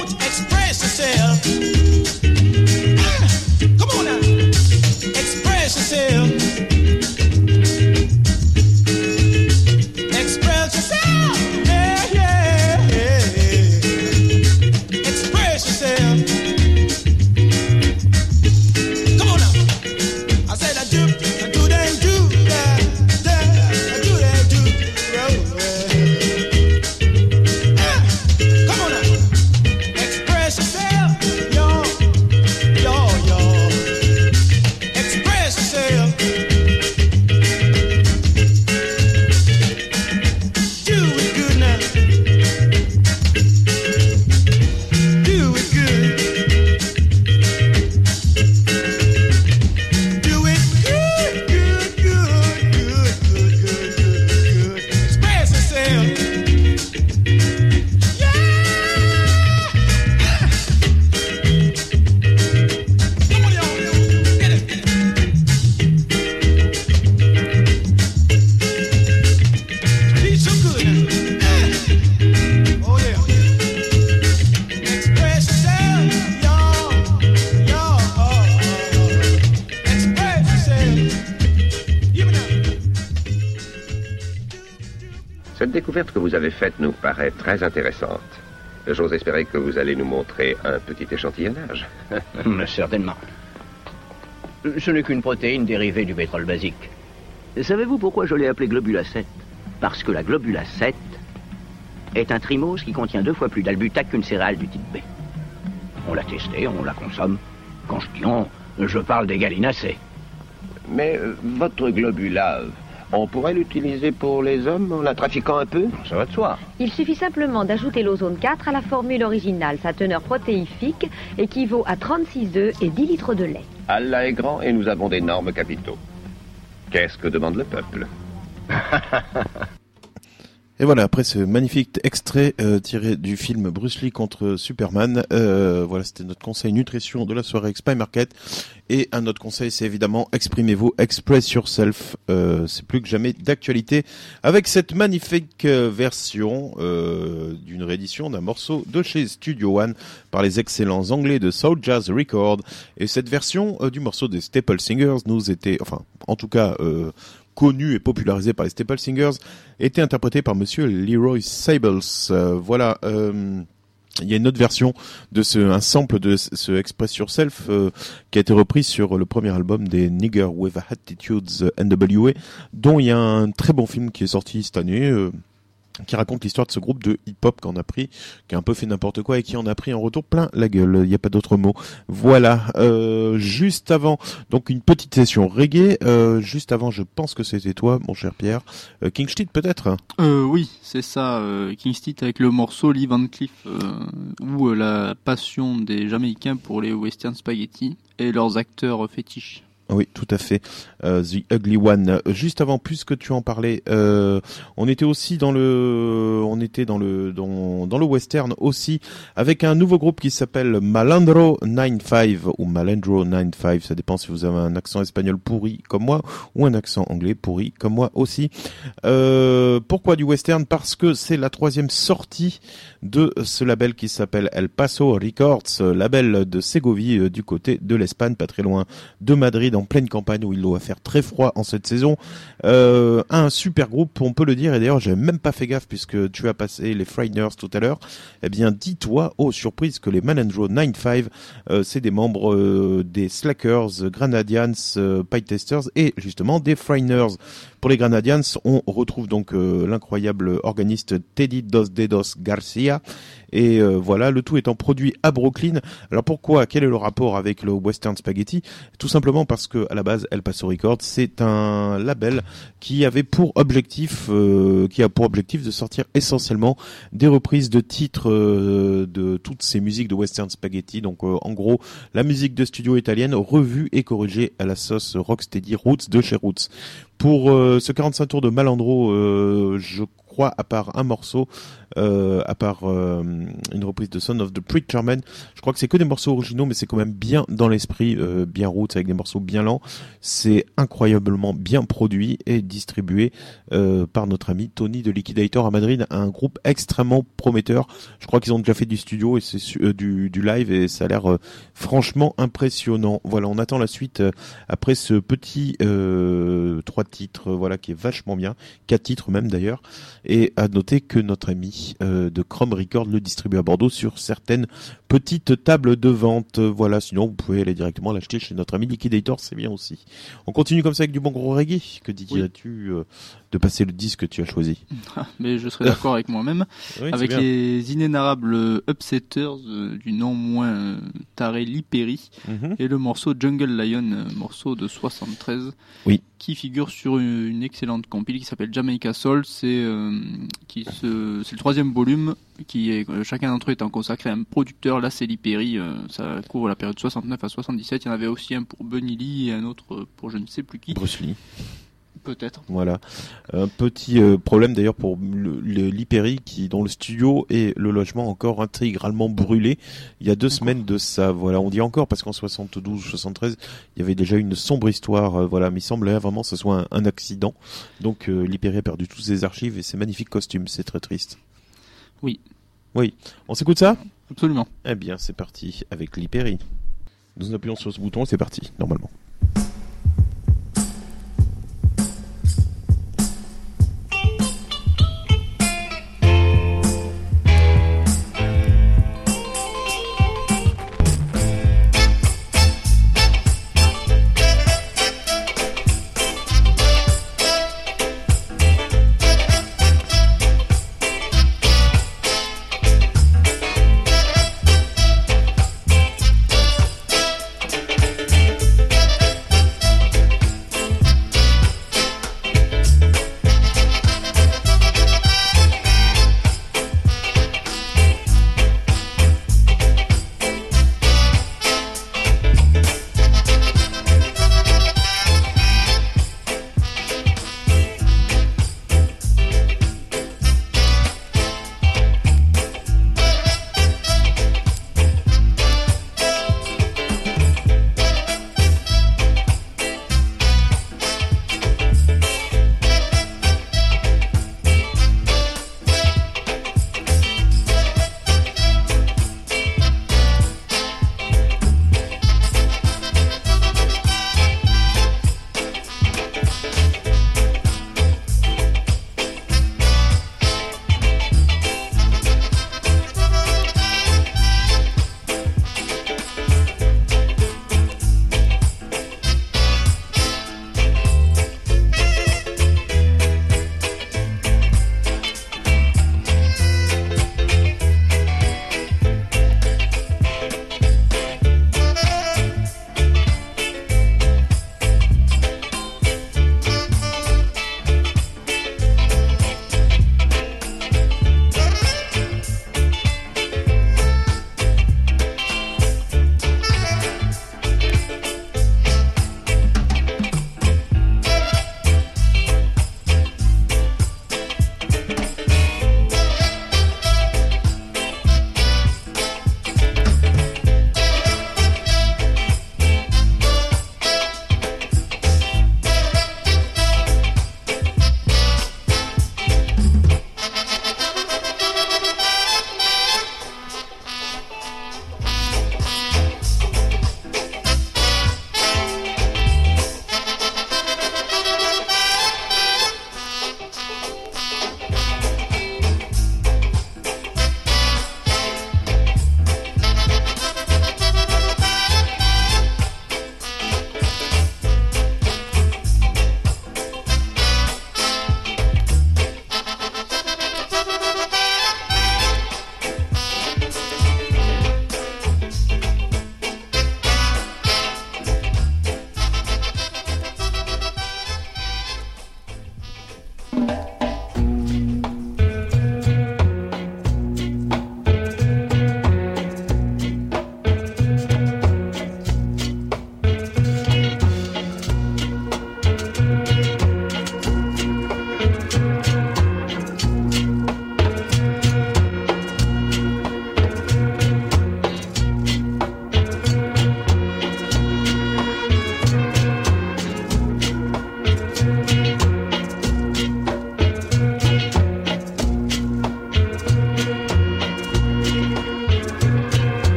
Express Cette découverte que vous avez faite nous paraît très intéressante. J'ose espérer que vous allez nous montrer un petit échantillonnage. Certainement. Ce n'est qu'une protéine dérivée du pétrole basique. Savez-vous pourquoi je l'ai appelé globula sept? Parce que la globula sept est un trimose qui contient deux fois plus d'albutac qu'une céréale du type B. On l'a testé, on la consomme. Quand je dis on, je parle des gallinacées. Mais euh, votre globula, on pourrait l'utiliser pour les hommes en la trafiquant un peu? Ça va de soi. Il suffit simplement d'ajouter l'ozone quatre à la formule originale. Sa teneur protéifique équivaut à trente-six œufs et dix litres de lait. Allah est grand et nous avons d'énormes capitaux. Qu'est-ce que demande le peuple? Et voilà, après ce magnifique extrait euh, tiré du film Bruce Lee contre Superman, euh, voilà, c'était notre conseil nutrition de la soirée Expi Market. Et un autre conseil, c'est évidemment exprimez-vous, express yourself. Euh, c'est plus que jamais d'actualité avec cette magnifique euh, version euh, d'une réédition d'un morceau de chez Studio One par les excellents anglais de Soul Jazz Record. Et cette version euh, du morceau des Staple Singers nous était, enfin, en tout cas, euh, connu et popularisé par les Staple Singers, était interprété par Monsieur Leroy Sables. Euh, voilà. Euh, il y a une autre version de ce, un sample de ce Express Yourself euh, qui a été repris sur le premier album des Nigger with Attitudes N W A, dont il y a un très bon film qui est sorti cette année. Euh, qui raconte l'histoire de ce groupe de hip-hop qu'on a pris, qui a un peu fait n'importe quoi et qui en a pris en retour plein la gueule. Il n'y a pas d'autre mot. Voilà. Euh, juste avant, donc une petite session reggae. Euh, juste avant, je pense que c'était toi, mon cher Pierre. Euh, King Steed, peut-être? Euh, oui, c'est ça. Euh, King Steed avec le morceau Lee Van Cleef, euh, où euh, la passion des Jamaïcains pour les western spaghetti et leurs acteurs fétiches. Oui, tout à fait. Euh, The Ugly One. Juste avant, plus que tu en parlais, euh, on était aussi dans le, on était dans le, dans, dans le western aussi, avec un nouveau groupe qui s'appelle Malandro quatre-vingt-quinze ou Malandro quatre-vingt-quinze. Ça dépend si vous avez un accent espagnol pourri comme moi ou un accent anglais pourri comme moi aussi. Euh, pourquoi du western? Parce que c'est la troisième sortie de ce label qui s'appelle El Paso Records, label de Ségovie, du côté de l'Espagne, pas très loin de Madrid, en pleine campagne où il doit faire très froid en cette saison. Euh, un super groupe, on peut le dire, et d'ailleurs j'ai même pas fait gaffe puisque tu as passé les Frighteners tout à l'heure. Eh bien dis-toi, oh surprise, que les Malandro quatre-vingt-quinze, euh, c'est des membres euh, des Slackers, Grenadians, euh, Pipe Testers et justement des Frighteners. Pour les Grenadians, on retrouve donc euh, l'incroyable organiste Teddy Dos Dedos Garcia. Et euh, voilà, le tout étant produit à Brooklyn. Alors pourquoi? Quel est le rapport avec le Western Spaghetti? Tout simplement parce que à la base, El Paso Records, c'est un label qui avait pour objectif, euh, qui a pour objectif de sortir essentiellement des reprises de titres euh, de toutes ces musiques de Western Spaghetti. Donc euh, en gros, la musique de studio italienne revue et corrigée à la sauce Rocksteady Roots de chez Roots. Pour euh, ce quarante-cinq tours de Malandro, euh, je crois, à part un morceau, euh, à part euh, une reprise de Son of the Preacher Man, je crois que c'est que des morceaux originaux, mais c'est quand même bien dans l'esprit, euh, bien roots, avec des morceaux bien lents. C'est incroyablement bien produit et distribué euh, par notre ami Tony de Liquidator à Madrid, un groupe extrêmement prometteur. Je crois qu'ils ont déjà fait du studio et c'est euh, du, du live et ça a l'air euh, franchement impressionnant. Voilà, on attend la suite euh, après ce petit euh, trois titres, euh, voilà, qui est vachement bien, quatre titres même d'ailleurs. Et à noter que notre ami euh, de Chrome Record le distribue à Bordeaux sur certaines petites tables de vente. Voilà, sinon vous pouvez aller directement l'acheter chez notre ami Liquidator, c'est bien aussi. On continue comme ça avec du bon gros reggae. Que dirais-tu euh, de passer le disque que tu as choisi? Mais je serais d'accord avec moi-même. Oui, avec les inénarrables Upsetters euh, du non moins euh, taré Lee Perry, mm-hmm. et le morceau Jungle Lion, euh, morceau de soixante-treize. Oui. Qui figure sur une, une excellente compile qui s'appelle Jamaica Soul. C'est euh, qui se, c'est le troisième volume qui est chacun d'entre eux étant consacré à un producteur. Là, c'est Lee Perry. Euh, ça couvre la période soixante-neuf à soixante-dix-sept. Il y en avait aussi un pour Bunny Lee et un autre pour je ne sais plus qui. Bruce Lee. Peut-être. Voilà. Un petit euh, problème d'ailleurs pour le, le Lee Perry qui, dont le studio et le logement encore intégralement brûlés. Il y a deux encore. semaines de ça. Voilà, on dit encore parce qu'en soixante-douze, soixante-treize, il y avait déjà une sombre histoire. Euh, voilà, mais il semblait vraiment que ce soit un, un accident. Donc euh, Lee Perry a perdu tous ses archives et ses magnifiques costumes. C'est très triste. Oui. Oui. On s'écoute ça? Absolument. Eh bien, c'est parti avec Lee Perry. Nous appuyons sur ce bouton et c'est parti, normalement.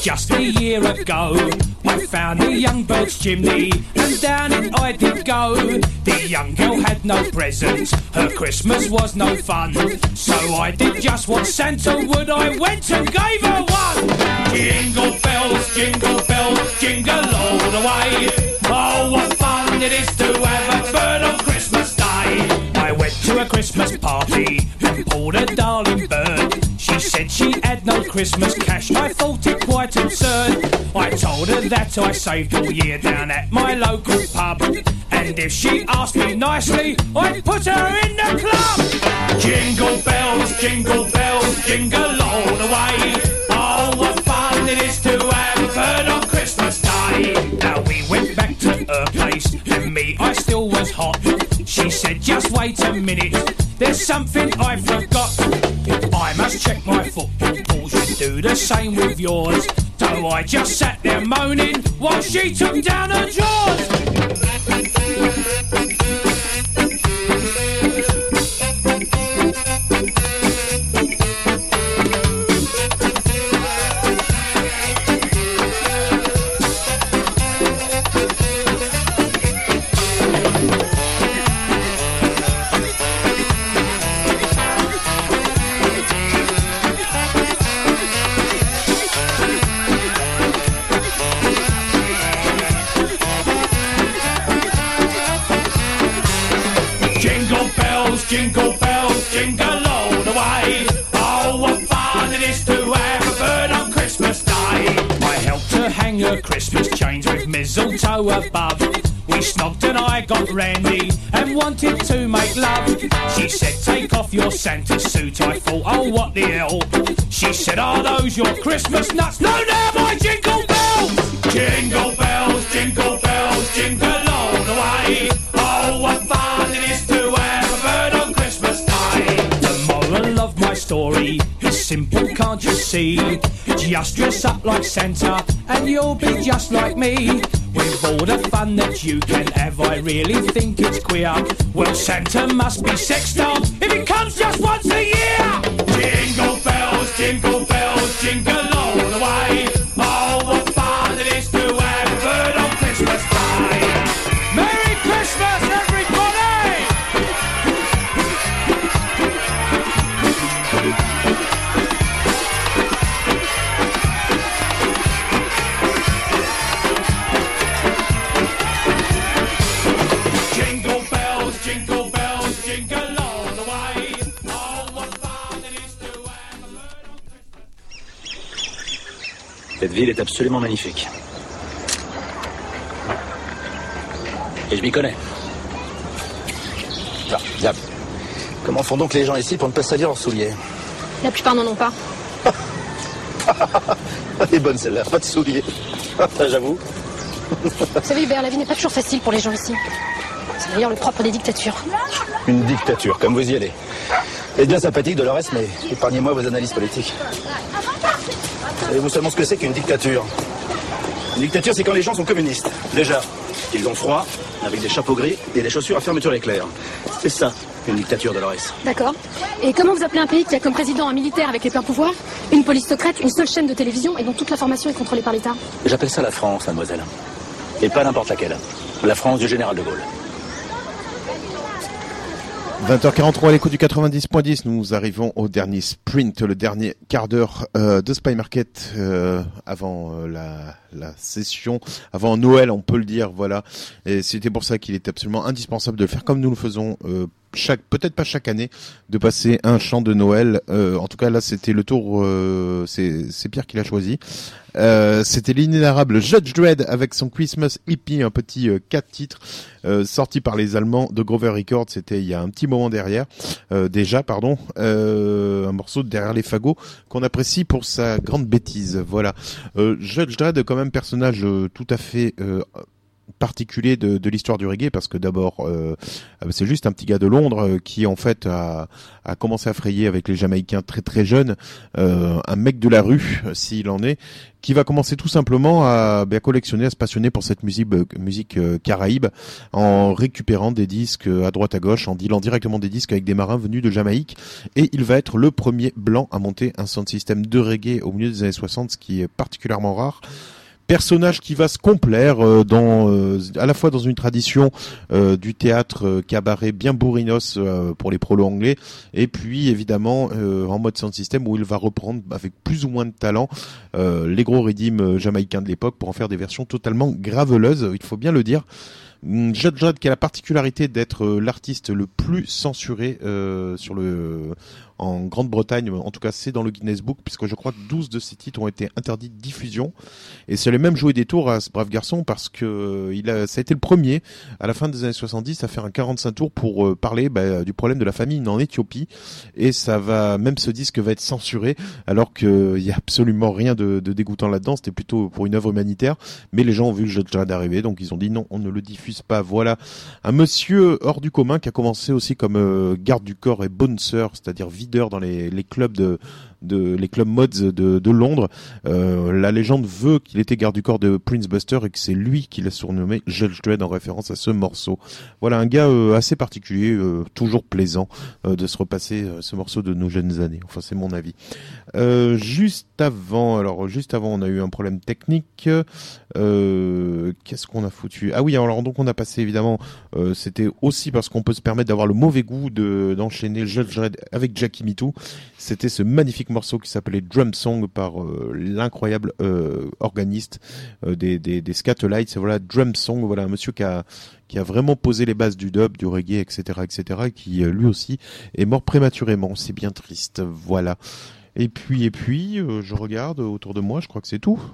Just a year ago, I found a young bird's chimney, and down it I did go. The young girl had no presents, her Christmas was no fun. So I did just what Santa would, I went and gave her one. Jingle bells, jingle bells, jingle all the way. Oh, what fun it is to have a bird on Christmas Day. I went to a Christmas party and pulled a darling bird. She said she had no Christmas cash, I thought it quite absurd. I told her that I saved all year down at my local pub, and if she asked me nicely, I'd put her in the club. Jingle bells, jingle bells, jingle all the way. Oh, what fun it is to have a bird on Christmas Day. Now we went back to her place, and me, I still was hot. She said, just wait a minute, there's something I forgot. I must check my footballs, you do the same with yours. So I just sat there moaning while she took down her drawers. Jingle bells, jingle all the way. Oh, what fun it is to have a bird on Christmas Day. I helped her hang her Christmas chains with mistletoe above. We snogged and I got randy and wanted to make love. She said, take off your Santa suit. I thought, oh, what the hell. She said, are those your Christmas nuts? No, they're my jingle bells. Jingle bells, jingle bells, jingle all the way. Oh, what fun it is to have a bird on Christmas Day. The moral of my story is simple, can't you see? Just dress up like Santa and you'll be just like me. With all the fun that you can have, I really think it's queer. Well, Santa must be sex-starved if it comes just once a year. Jingle bells, jingle bells, jingle all the way. Oh, what fun it is to have a bird on Christmas Day. Merry Christmas, everybody! Jingle bells, jingle bells, jingle all the way. Oh, what fun it is to have a bird on Christmas. Cette ville est absolument magnifique. Et je m'y connais. Ah, diable. Comment font donc les gens ici pour ne pas salir leurs souliers? La plupart n'en ont pas. Elle est bonne celle-là, pas de souliers. J'avoue. Vous savez, Hubert, la vie n'est pas toujours facile pour les gens ici. C'est d'ailleurs le propre des dictatures. Une dictature, comme vous y allez. C'est bien sympathique, Dolores, mais épargnez-moi vos analyses politiques. Savez-vous seulement ce que c'est qu'une dictature? Une dictature, c'est quand les gens sont communistes. Déjà, ils ont froid, avec des chapeaux gris et des chaussures à fermeture éclair. C'est ça, une dictature, Dolores. D'accord. Et comment vous appelez un pays qui a comme président un militaire avec les pleins pouvoirs, une police secrète, une seule chaîne de télévision et dont toute l'information est contrôlée par l'État? J'appelle ça la France, mademoiselle. Et pas n'importe laquelle. La France du général de Gaulle. vingt heures quarante-trois à l'écoute du quatre-vingt-dix point dix, nous arrivons au dernier sprint, le dernier quart d'heure euh, de Spy Market euh, avant euh, la, la session, avant Noël, on peut le dire, voilà. Et c'était pour ça qu'il est absolument indispensable de le faire comme nous le faisons euh, chaque, peut-être pas chaque année, de passer un chant de Noël. Euh, en tout cas, là, c'était le tour, euh, c'est, c'est Pierre qui l'a choisi. Euh, c'était l'inénarrable Judge Dredd avec son Christmas E P, un petit euh, quatre titres euh, sorti par les Allemands de Grover Records. C'était il y a un petit moment derrière, euh, déjà, pardon, euh, un morceau de Derrière les fagots qu'on apprécie pour sa grande bêtise. Voilà, euh, Judge Dredd, quand même personnage euh, tout à fait euh, particulier de, de l'histoire du reggae parce que d'abord euh, c'est juste un petit gars de Londres euh, qui en fait a, a commencé à frayer avec les Jamaïcains très très jeunes, euh, un mec de la rue s'il en est, qui va commencer tout simplement à, à collectionner, à se passionner pour cette musique, musique euh, caraïbe en récupérant des disques à droite à gauche, en dealant directement des disques avec des marins venus de Jamaïque, et il va être le premier blanc à monter un sound system de reggae au milieu des années soixante, ce qui est particulièrement rare. Personnage qui va se complaire euh, dans euh, à la fois dans une tradition euh, du théâtre euh, cabaret bien bourrinos euh, pour les prolos anglais, et puis évidemment euh, en mode sound system où il va reprendre avec plus ou moins de talent euh, les gros rythms jamaïcains de l'époque pour en faire des versions totalement graveleuses, il faut bien le dire. Judge Dredd qui a la particularité d'être euh, l'artiste le plus censuré euh, sur le en Grande-Bretagne, en tout cas c'est dans le Guinness Book, puisque je crois que douze de ses titres ont été interdits de diffusion, et c'est le même joué des tours à ce brave garçon parce que euh, il a, ça a été le premier à la fin des années soixante-dix à faire un quarante-cinq tours pour euh, parler bah, du problème de la famine en Éthiopie, et ça va, même ce disque va être censuré alors qu'il euh, y a absolument rien de, de dégoûtant là-dedans, c'était plutôt pour une œuvre humanitaire, mais les gens ont vu le Judge Dredd arriver, donc ils ont dit non, on ne le diffuse pas. Voilà un monsieur hors du commun qui a commencé aussi comme euh, garde du corps et bouncer, c'est-à-dire videur dans les, les clubs de, de les clubs mods de, de Londres. Euh, la légende veut qu'il était garde du corps de Prince Buster et que c'est lui qui l'a surnommé Judge Dredd en référence à ce morceau. Voilà un gars euh, assez particulier, euh, toujours plaisant euh, de se repasser euh, ce morceau de nos jeunes années. Enfin c'est mon avis. Euh, juste avant, alors juste avant on a eu un problème technique. Euh, qu'est-ce qu'on a foutu ? Ah oui, alors donc on a passé évidemment, euh, c'était aussi parce qu'on peut se permettre d'avoir le mauvais goût de d'enchaîner Judge Dredd avec Jackie Mittoo. C'était ce magnifique morceau qui s'appelait Drum Song par euh, l'incroyable euh, organiste euh, des des des Scatolites. Voilà, Drum Song, voilà un monsieur qui a qui a vraiment posé les bases du dub, du reggae, et cetera, et cetera, et qui euh, lui aussi est mort prématurément. C'est bien triste. Voilà. Et puis et puis, euh, je regarde autour de moi, je crois que c'est tout.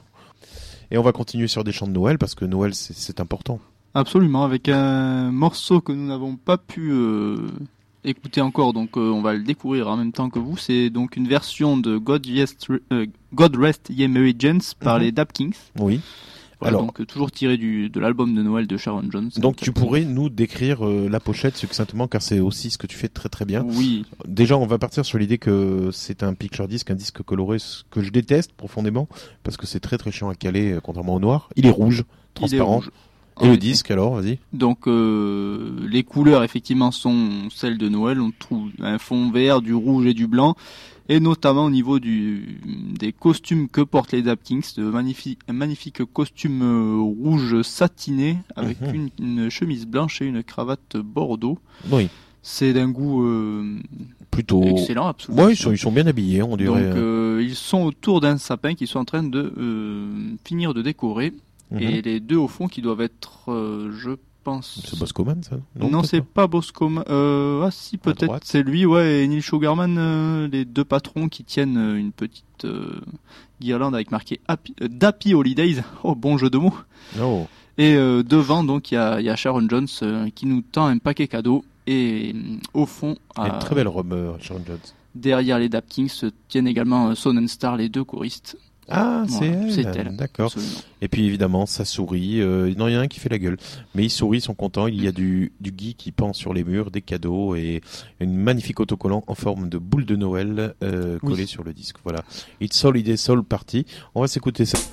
Et on va continuer sur des chants de Noël parce que Noël c'est, c'est important. Absolument, avec un morceau que nous n'avons pas pu euh, écouter encore, donc euh, on va le découvrir en même temps que vous. C'est donc une version de God, Rest, euh, God Rest Ye Merry Gents par mm-hmm. les Dap Kings. Oui. Voilà, alors, donc toujours tiré du, de l'album de Noël de Sharon Jones. Donc tu pourrais nous décrire euh, la pochette succinctement, car c'est aussi ce que tu fais très très bien. Oui. Déjà on va partir sur l'idée que c'est un picture disc, un disque coloré, ce que je déteste profondément, parce que c'est très très chiant à caler, contrairement au noir. Il est rouge, transparent. Il est rouge. Et le disque alors, vas-y. Donc euh, les couleurs effectivement sont celles de Noël, on trouve un fond vert, du rouge et du blanc. Et notamment au niveau du, des costumes que portent les Dap Kings, de magnifique, un magnifique costume euh, rouge satiné avec mmh. une, une chemise blanche et une cravate bordeaux. Oui. C'est d'un goût euh, plutôt excellent, absolument. Oui, ils sont, ils sont bien habillés, on dirait. Donc euh, ils sont autour d'un sapin qu'ils sont en train de euh, finir de décorer. Mmh. Et les deux au fond qui doivent être, euh, je pense... C'est Boscoman, ça ? Non, non c'est pas, pas Boscoman. Euh, ah si, peut-être c'est lui, ouais, et Neil Sugarman, euh, les deux patrons qui tiennent une petite euh, guirlande avec marqué Happy, euh, Dappy Holidays. Oh, bon jeu de mots. Oh. Et euh, devant, donc, il y a, y a Sharon Jones euh, qui nous tend un paquet cadeau. Et euh, au fond... À, une très belle robe, euh, Sharon Jones. Derrière les Dap Kings se tiennent également euh, Son and Star, les deux choristes. Ah, c'est, voilà, elle. c'est elle. D'accord. Absolument. Et puis évidemment, ça sourit. Euh, non, il y en a un qui fait la gueule. Mais ils sourient, ils sont contents. Il y a du, du gui qui pend sur les murs, des cadeaux et une magnifique autocollant en forme de boule de Noël euh, collé oui. sur le disque. Voilà. It's Holiday Soul Party. On va s'écouter ça.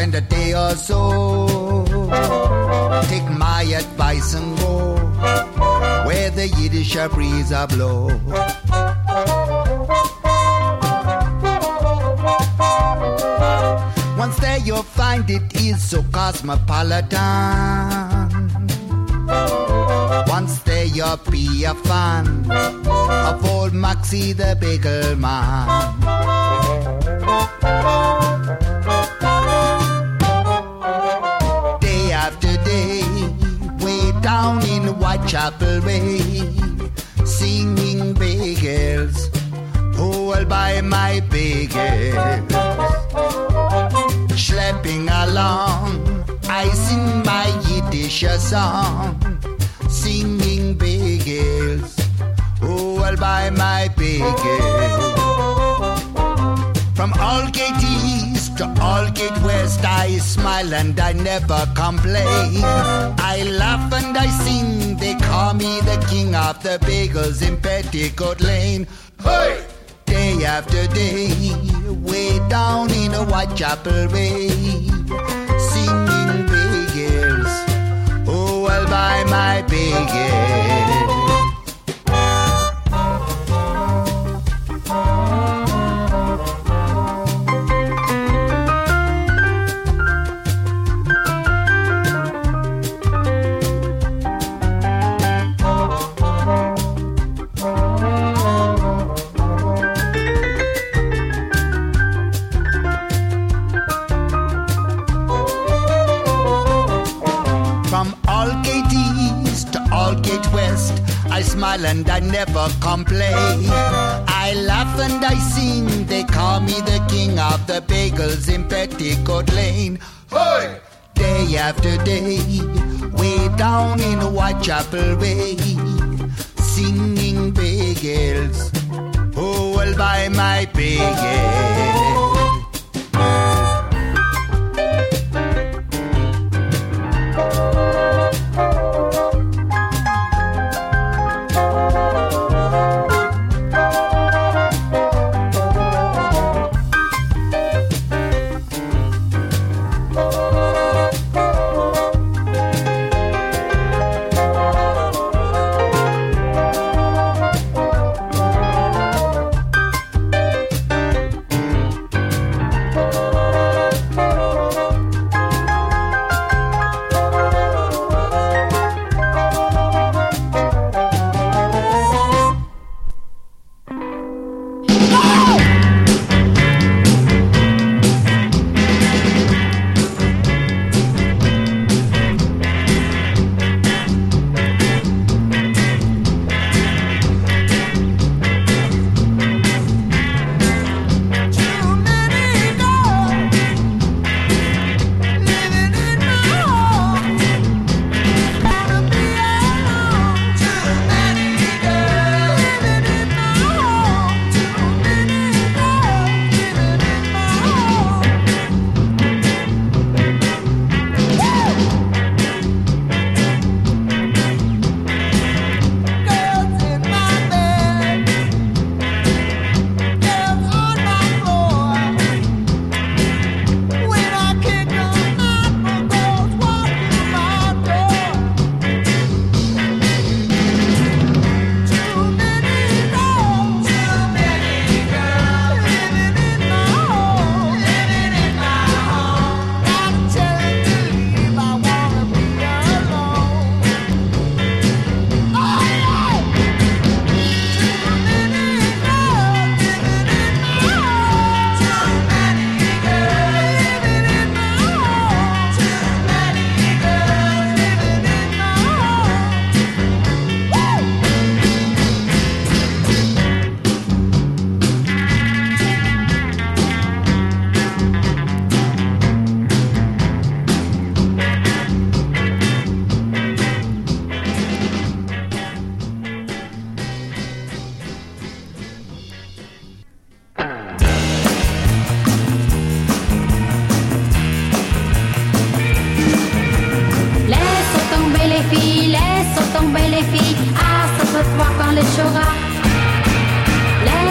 spend a day or so. Take my advice and go where the Yiddish breeze a blow. Once there you'll find it is so cosmopolitan. Once there you'll be a fan of old Maxie the Bagel Man. Day after day, way down in Whitechapel Way, singing bagels, oh, I'll buy my bagels. Schlepping along, I sing my Yiddish song, singing bagels, oh, I'll buy my bagels. From Aldgate East to Aldgate West, I smile and I never complain. I laugh and I sing, they call me the king of the bagels in Petticoat Lane. Hey! Day after day, way down in a Whitechapel Way, singing bagels, oh, I'll buy my bagels. I smile and I never complain. I laugh and I sing, they call me the king of the bagels in Petticoat Lane. Hey! Day after day, way down in Whitechapel Way, singing bagels, oh, I'll buy my bagels.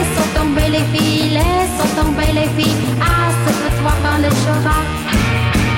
les filles, laissons tomber les filles, à ce trottoir dans le Chora.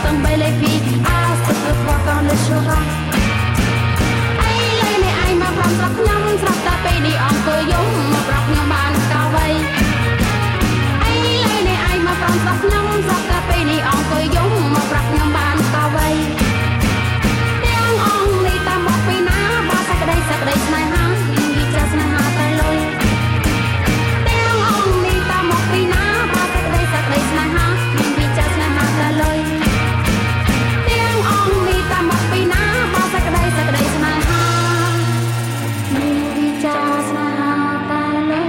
ទាំងបីលេខពីរអាស្ទើរខ្វះកងលើឈរ៉ាអីឡើយនេះឯងមកប្រំស្រាប់ខ្ញុំស្រាប់តែពេលនេះអង្គុយយំមកប្រាប់ខ្ញុំបានកៅវៃអីឡើយនេះឯងមកប្រំស្រាប់ខ្ញុំស្រាប់តែពេលនេះអង្គុយយំមកប្រាប់ខ្ញុំបានកៅវៃទាំងអង្គនេះតាមមកពីណាបើសក្តីសក្តីស្នេហាមានវិចារស្នេហាតែលុយទាំងអង្គនេះតាមមកពីណាបើសក្តីសក្តីស្នេហាមានវិចារស្នេហាតែលុយទាំងអង្គនេះតាមមកពីណាបើសក្តីសក្តីស្នេហាមានវិចារស្នេហាតែលុយ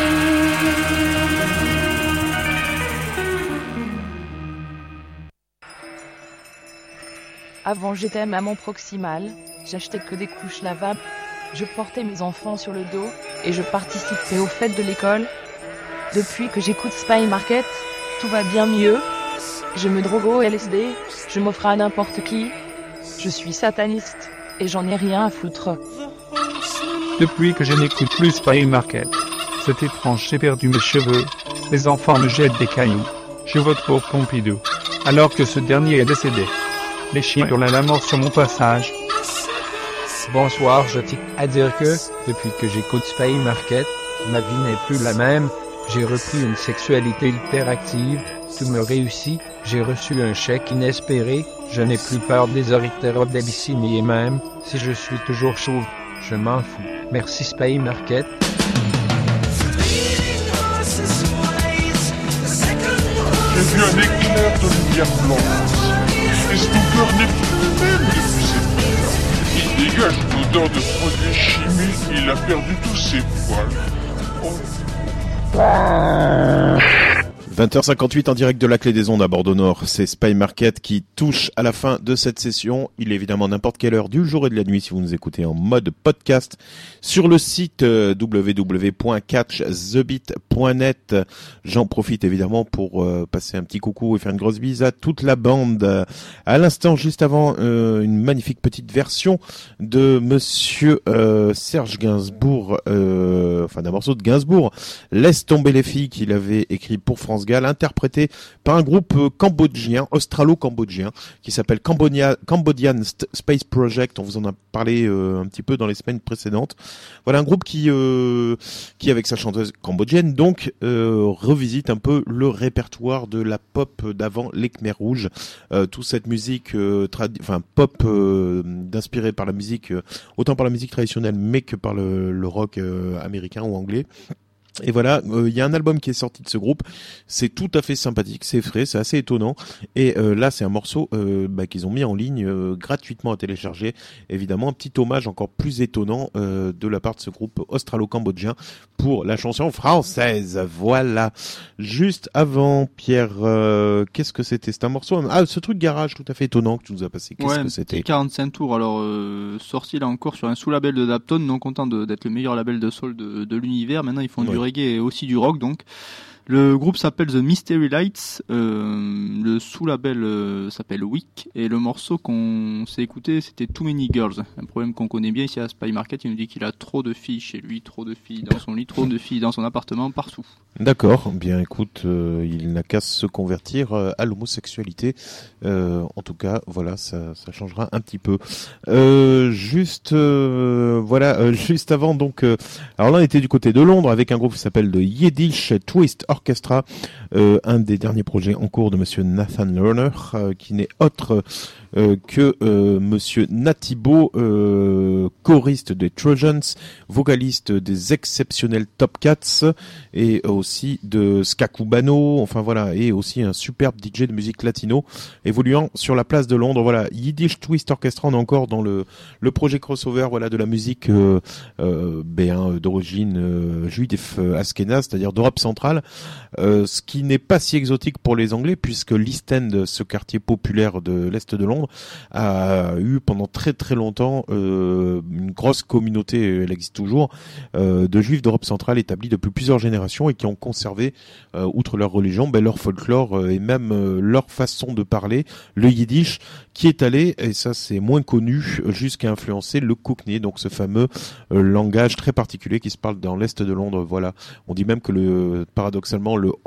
Avant, j'étais maman proximale, j'achetais que des couches lavables, je portais mes enfants sur le dos et je participais aux fêtes de l'école. Depuis que j'écoute Spy Market, tout va bien mieux. Je me drogue au L S D, je m'offre à n'importe qui. Je suis sataniste et j'en ai rien à foutre. Depuis que je n'écoute plus Spy Market, c'est étrange, j'ai perdu mes cheveux. Les enfants me jettent des cailloux. Je vote pour Pompidou, alors que ce dernier est décédé. Les chiens hurlent la mort sur mon passage. Bonsoir, je tiens à dire que, depuis que j'écoute Spy Market, ma vie n'est plus la même. J'ai repris une sexualité hyperactive, tout me réussit, j'ai reçu un chèque inespéré, je n'ai plus peur des orithérobes d'Abyssinie et même, si je suis toujours chauve, je m'en fous. Merci Spy Market. J'ai vu un éclair de lumière blanche. Et ce cœur n'est plus le même depuis cette nuit-là. Il dégage une odeur de produits chimiques et il a perdu tous ses poils. Oh. vingt heures cinquante-huit en direct de la Clé des Ondes à Bordeaux Nord. C'est Spy Market qui touche à la fin de cette session. Il est évidemment n'importe quelle heure du jour et de la nuit si vous nous écoutez en mode podcast sur le site w w w point catch the beat point net. J'en profite évidemment pour euh, passer un petit coucou et faire une grosse bise à toute la bande. À l'instant, juste avant, euh, une magnifique petite version de Monsieur euh, Serge Gainsbourg, euh, enfin d'un morceau de Gainsbourg, Laisse tomber les filles, qu'il avait écrit pour France Gall, interprété par un groupe cambodgien, australo-cambodgien, qui s'appelle Cambodia, Cambodian Space Project. On vous en a parlé euh, un petit peu dans les semaines précédentes. Voilà un groupe qui, euh, qui avec sa chanteuse cambodgienne, donc euh, revisite un peu le répertoire de la pop d'avant les Khmers rouges. Euh, toute cette musique, euh, tradi- enfin pop euh, d'inspirée par la musique, euh, autant par la musique traditionnelle, mais que par le, le rock euh, américain ou anglais. Et voilà, il euh, y a un album qui est sorti de ce groupe, c'est tout à fait sympathique, c'est frais, c'est assez étonnant, et euh, là c'est un morceau euh, bah, qu'ils ont mis en ligne euh, gratuitement à télécharger, évidemment un petit hommage encore plus étonnant euh, de la part de ce groupe australo-cambodgien pour la chanson française. Voilà, juste avant, Pierre, euh, qu'est-ce que c'était? C'est un morceau, ah ce truc garage tout à fait étonnant que tu nous as passé, qu'est-ce ouais, que c'était? quarante-cinq tours, alors euh, sorti là encore sur un sous-label de Dapton, non content de, d'être le meilleur label de soul de, de l'univers, maintenant ils font ouais. du reggae et aussi du rock donc. Le groupe s'appelle The Mystery Lights, euh, le sous-label euh, s'appelle Wick, et le morceau qu'on s'est écouté c'était Too Many Girls, un problème qu'on connaît bien ici à Spy Market. Il nous dit qu'il a trop de filles chez lui, trop de filles dans son lit, trop de filles dans son appartement, partout. D'accord, bien écoute, euh, il n'a qu'à se convertir euh, à l'homosexualité, euh, en tout cas voilà, ça, ça changera un petit peu. Euh, juste euh, voilà, euh, juste avant donc, euh, alors là on était du côté de Londres avec un groupe qui s'appelle The Yiddish Twist Orchestra, euh, un des derniers projets en cours de Monsieur Nathan Lerner, euh, qui n'est autre euh, que euh, Monsieur Natibo, euh, choriste des Trojans, vocaliste des exceptionnels Top Cats et aussi de Ska Cubano, enfin voilà, et aussi un superbe D J de musique latino évoluant sur la place de Londres. Voilà, Yiddish Twist Orchestra, on est encore dans le le projet crossover, voilà, de la musique euh, euh, ben, d'origine euh, juive euh, askénaze, c'est-à-dire d'Europe centrale. Euh, ce qui n'est pas si exotique pour les Anglais, puisque l'East End, ce quartier populaire de l'Est de Londres, a eu pendant très très longtemps euh, une grosse communauté, elle existe toujours, euh, de Juifs d'Europe centrale établis depuis plusieurs générations et qui ont conservé, euh, outre leur religion, ben, leur folklore euh, et même euh, leur façon de parler, le yiddish, qui est allé, et ça c'est moins connu, jusqu'à influencer le cockney, donc ce fameux euh, langage très particulier qui se parle dans l'Est de Londres. Voilà, on dit même que le paradoxalement le oi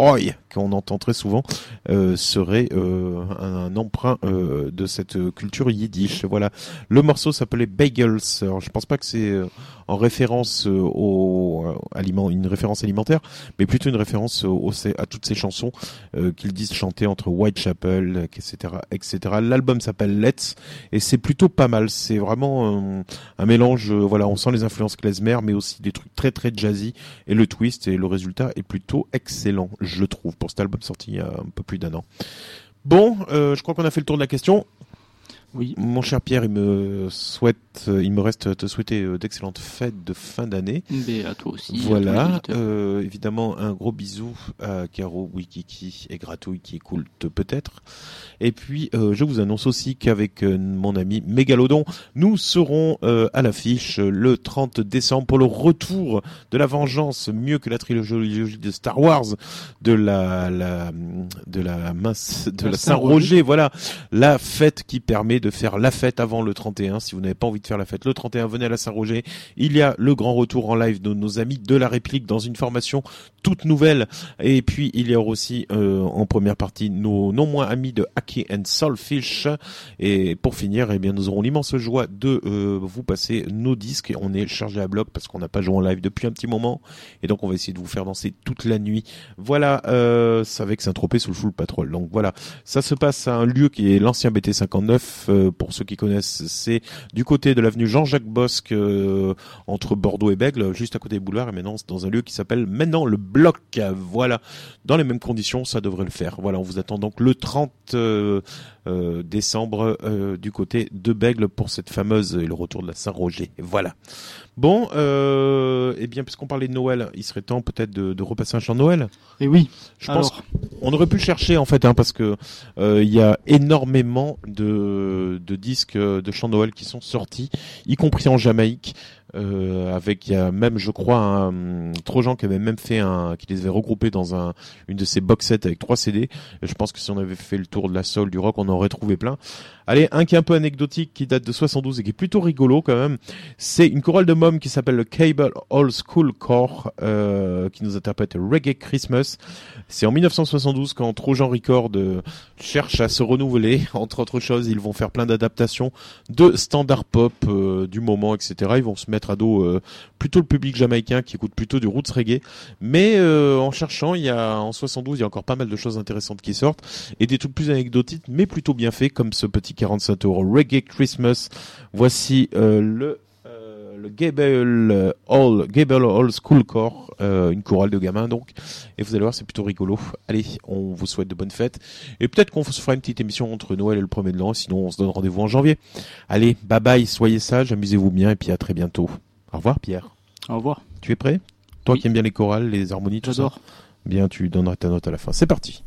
qu'on entend très souvent euh, serait euh, un, un emprunt euh, de cette culture yiddish. Voilà. Le morceau s'appelait Bagels. Alors, je pense pas que c'est euh, en référence euh, au euh, aliment, une référence alimentaire, mais plutôt une référence au, au, à toutes ces chansons euh, qu'ils disent chanter entre Whitechapel, et cetera, et cetera. L'album s'appelle Let's et c'est plutôt pas mal. C'est vraiment euh, un mélange. Euh, voilà, on sent les influences klezmer, mais aussi des trucs très très jazzy et le twist, et le résultat est plutôt excellent, je trouve, pour cet album sorti il y a un peu plus d'un an. Bon, euh, je crois qu'on a fait le tour de la question. Oui. Mon cher Pierre, il me souhaite, il me reste à te souhaiter d'excellentes fêtes de fin d'année. Mais à toi aussi. Voilà. Euh, évidemment, un gros bisou à Caro, Wikiki et Gratouille qui écoute peut-être. Et puis, euh, je vous annonce aussi qu'avec euh, mon ami Mégalodon, nous serons euh, à l'affiche le trente décembre pour le retour de la vengeance, mieux que la trilogie de Star Wars, de la, la de la mince, de la, la Saint-Roger. Voilà, la fête qui permet de faire la fête avant le trente et un. Si vous n'avez pas envie de faire la fête le trente et un, venez à la Saint-Roger. Il y a le grand retour en live de nos amis de la réplique dans une formation toute nouvelle. Et puis, il y aura aussi euh, en première partie nos non moins amis de Hacky and Soulfish. Et pour finir, eh bien, nous aurons l'immense joie de euh, vous passer nos disques. On est chargé à bloc parce qu'on n'a pas joué en live depuis un petit moment. Et donc, on va essayer de vous faire danser toute la nuit. Voilà, euh, c'est avec Saint-Tropez sous le Full Patrol. Donc voilà, ça se passe à un lieu qui est l'ancien B T cinquante-neuf. Euh, pour ceux qui connaissent, c'est du côté de l'avenue Jean-Jacques Bosque, euh, entre Bordeaux et Bègle, juste à côté des boulevards. Et maintenant, c'est dans un lieu qui s'appelle maintenant le Bloc. Voilà, dans les mêmes conditions, ça devrait le faire. Voilà, on vous attend donc le trente euh, euh, décembre euh, du côté de Bègle pour cette fameuse et le retour de la Saint-Roger. Voilà. Bon, euh, eh bien, puisqu'on parlait de Noël, il serait temps peut-être de, de repasser un chant de Noël. Et oui. Je pense qu'on aurait pu le chercher en fait, hein, parce que euh, il y a énormément de, de disques de chants de Noël qui sont sortis, y compris en Jamaïque. Euh, avec il y a même je crois un Trojan qui avait même fait un qui les avait regroupés dans un une de ces box sets avec trois C D. Et je pense que si on avait fait le tour de la soul du rock, on en aurait trouvé plein. Allez, un qui est un peu anecdotique, qui date de soixante-douze et qui est plutôt rigolo quand même. C'est une chorale de mômes qui s'appelle le Cable Old School Corps, euh, qui nous interprète Reggae Christmas. C'est en dix-neuf cent soixante-douze quand Trojan Record euh, cherche à se renouveler. Entre autres choses, ils vont faire plein d'adaptations de standard pop euh, du moment, et cetera. Ils vont se mettre à dos euh, plutôt le public jamaïcain qui écoute plutôt du roots reggae. Mais euh, en cherchant, il y a en soixante-douze, il y a encore pas mal de choses intéressantes qui sortent et des trucs plus anecdotiques, mais plutôt bien faits, comme ce petit quarante-cinq euros Reggae Christmas. Voici euh, le euh, le Gable Hall Gable Hall School Corps, euh, une chorale de gamins donc. Et vous allez voir, c'est plutôt rigolo. Allez, on vous souhaite de bonnes fêtes et peut-être qu'on se fera une petite émission entre Noël et le premier de l'an. Sinon, on se donne rendez-vous en janvier. Allez, bye bye, soyez sages, amusez-vous bien et puis à très bientôt. Au revoir, Pierre. Au revoir. Tu es prêt? Toi Oui. qui aimes bien les chorales, les harmonies, tout J'adore. ça. Bien, tu donneras ta note à la fin. C'est parti.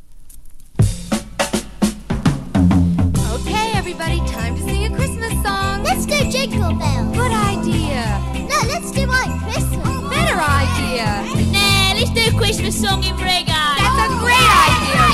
Okay, everybody, time to sing a Christmas song. Let's do Jingle Bells. Good idea. No, let's do White Christmas. Better idea. Nah, let's do a Christmas song in reggae. That's a great idea.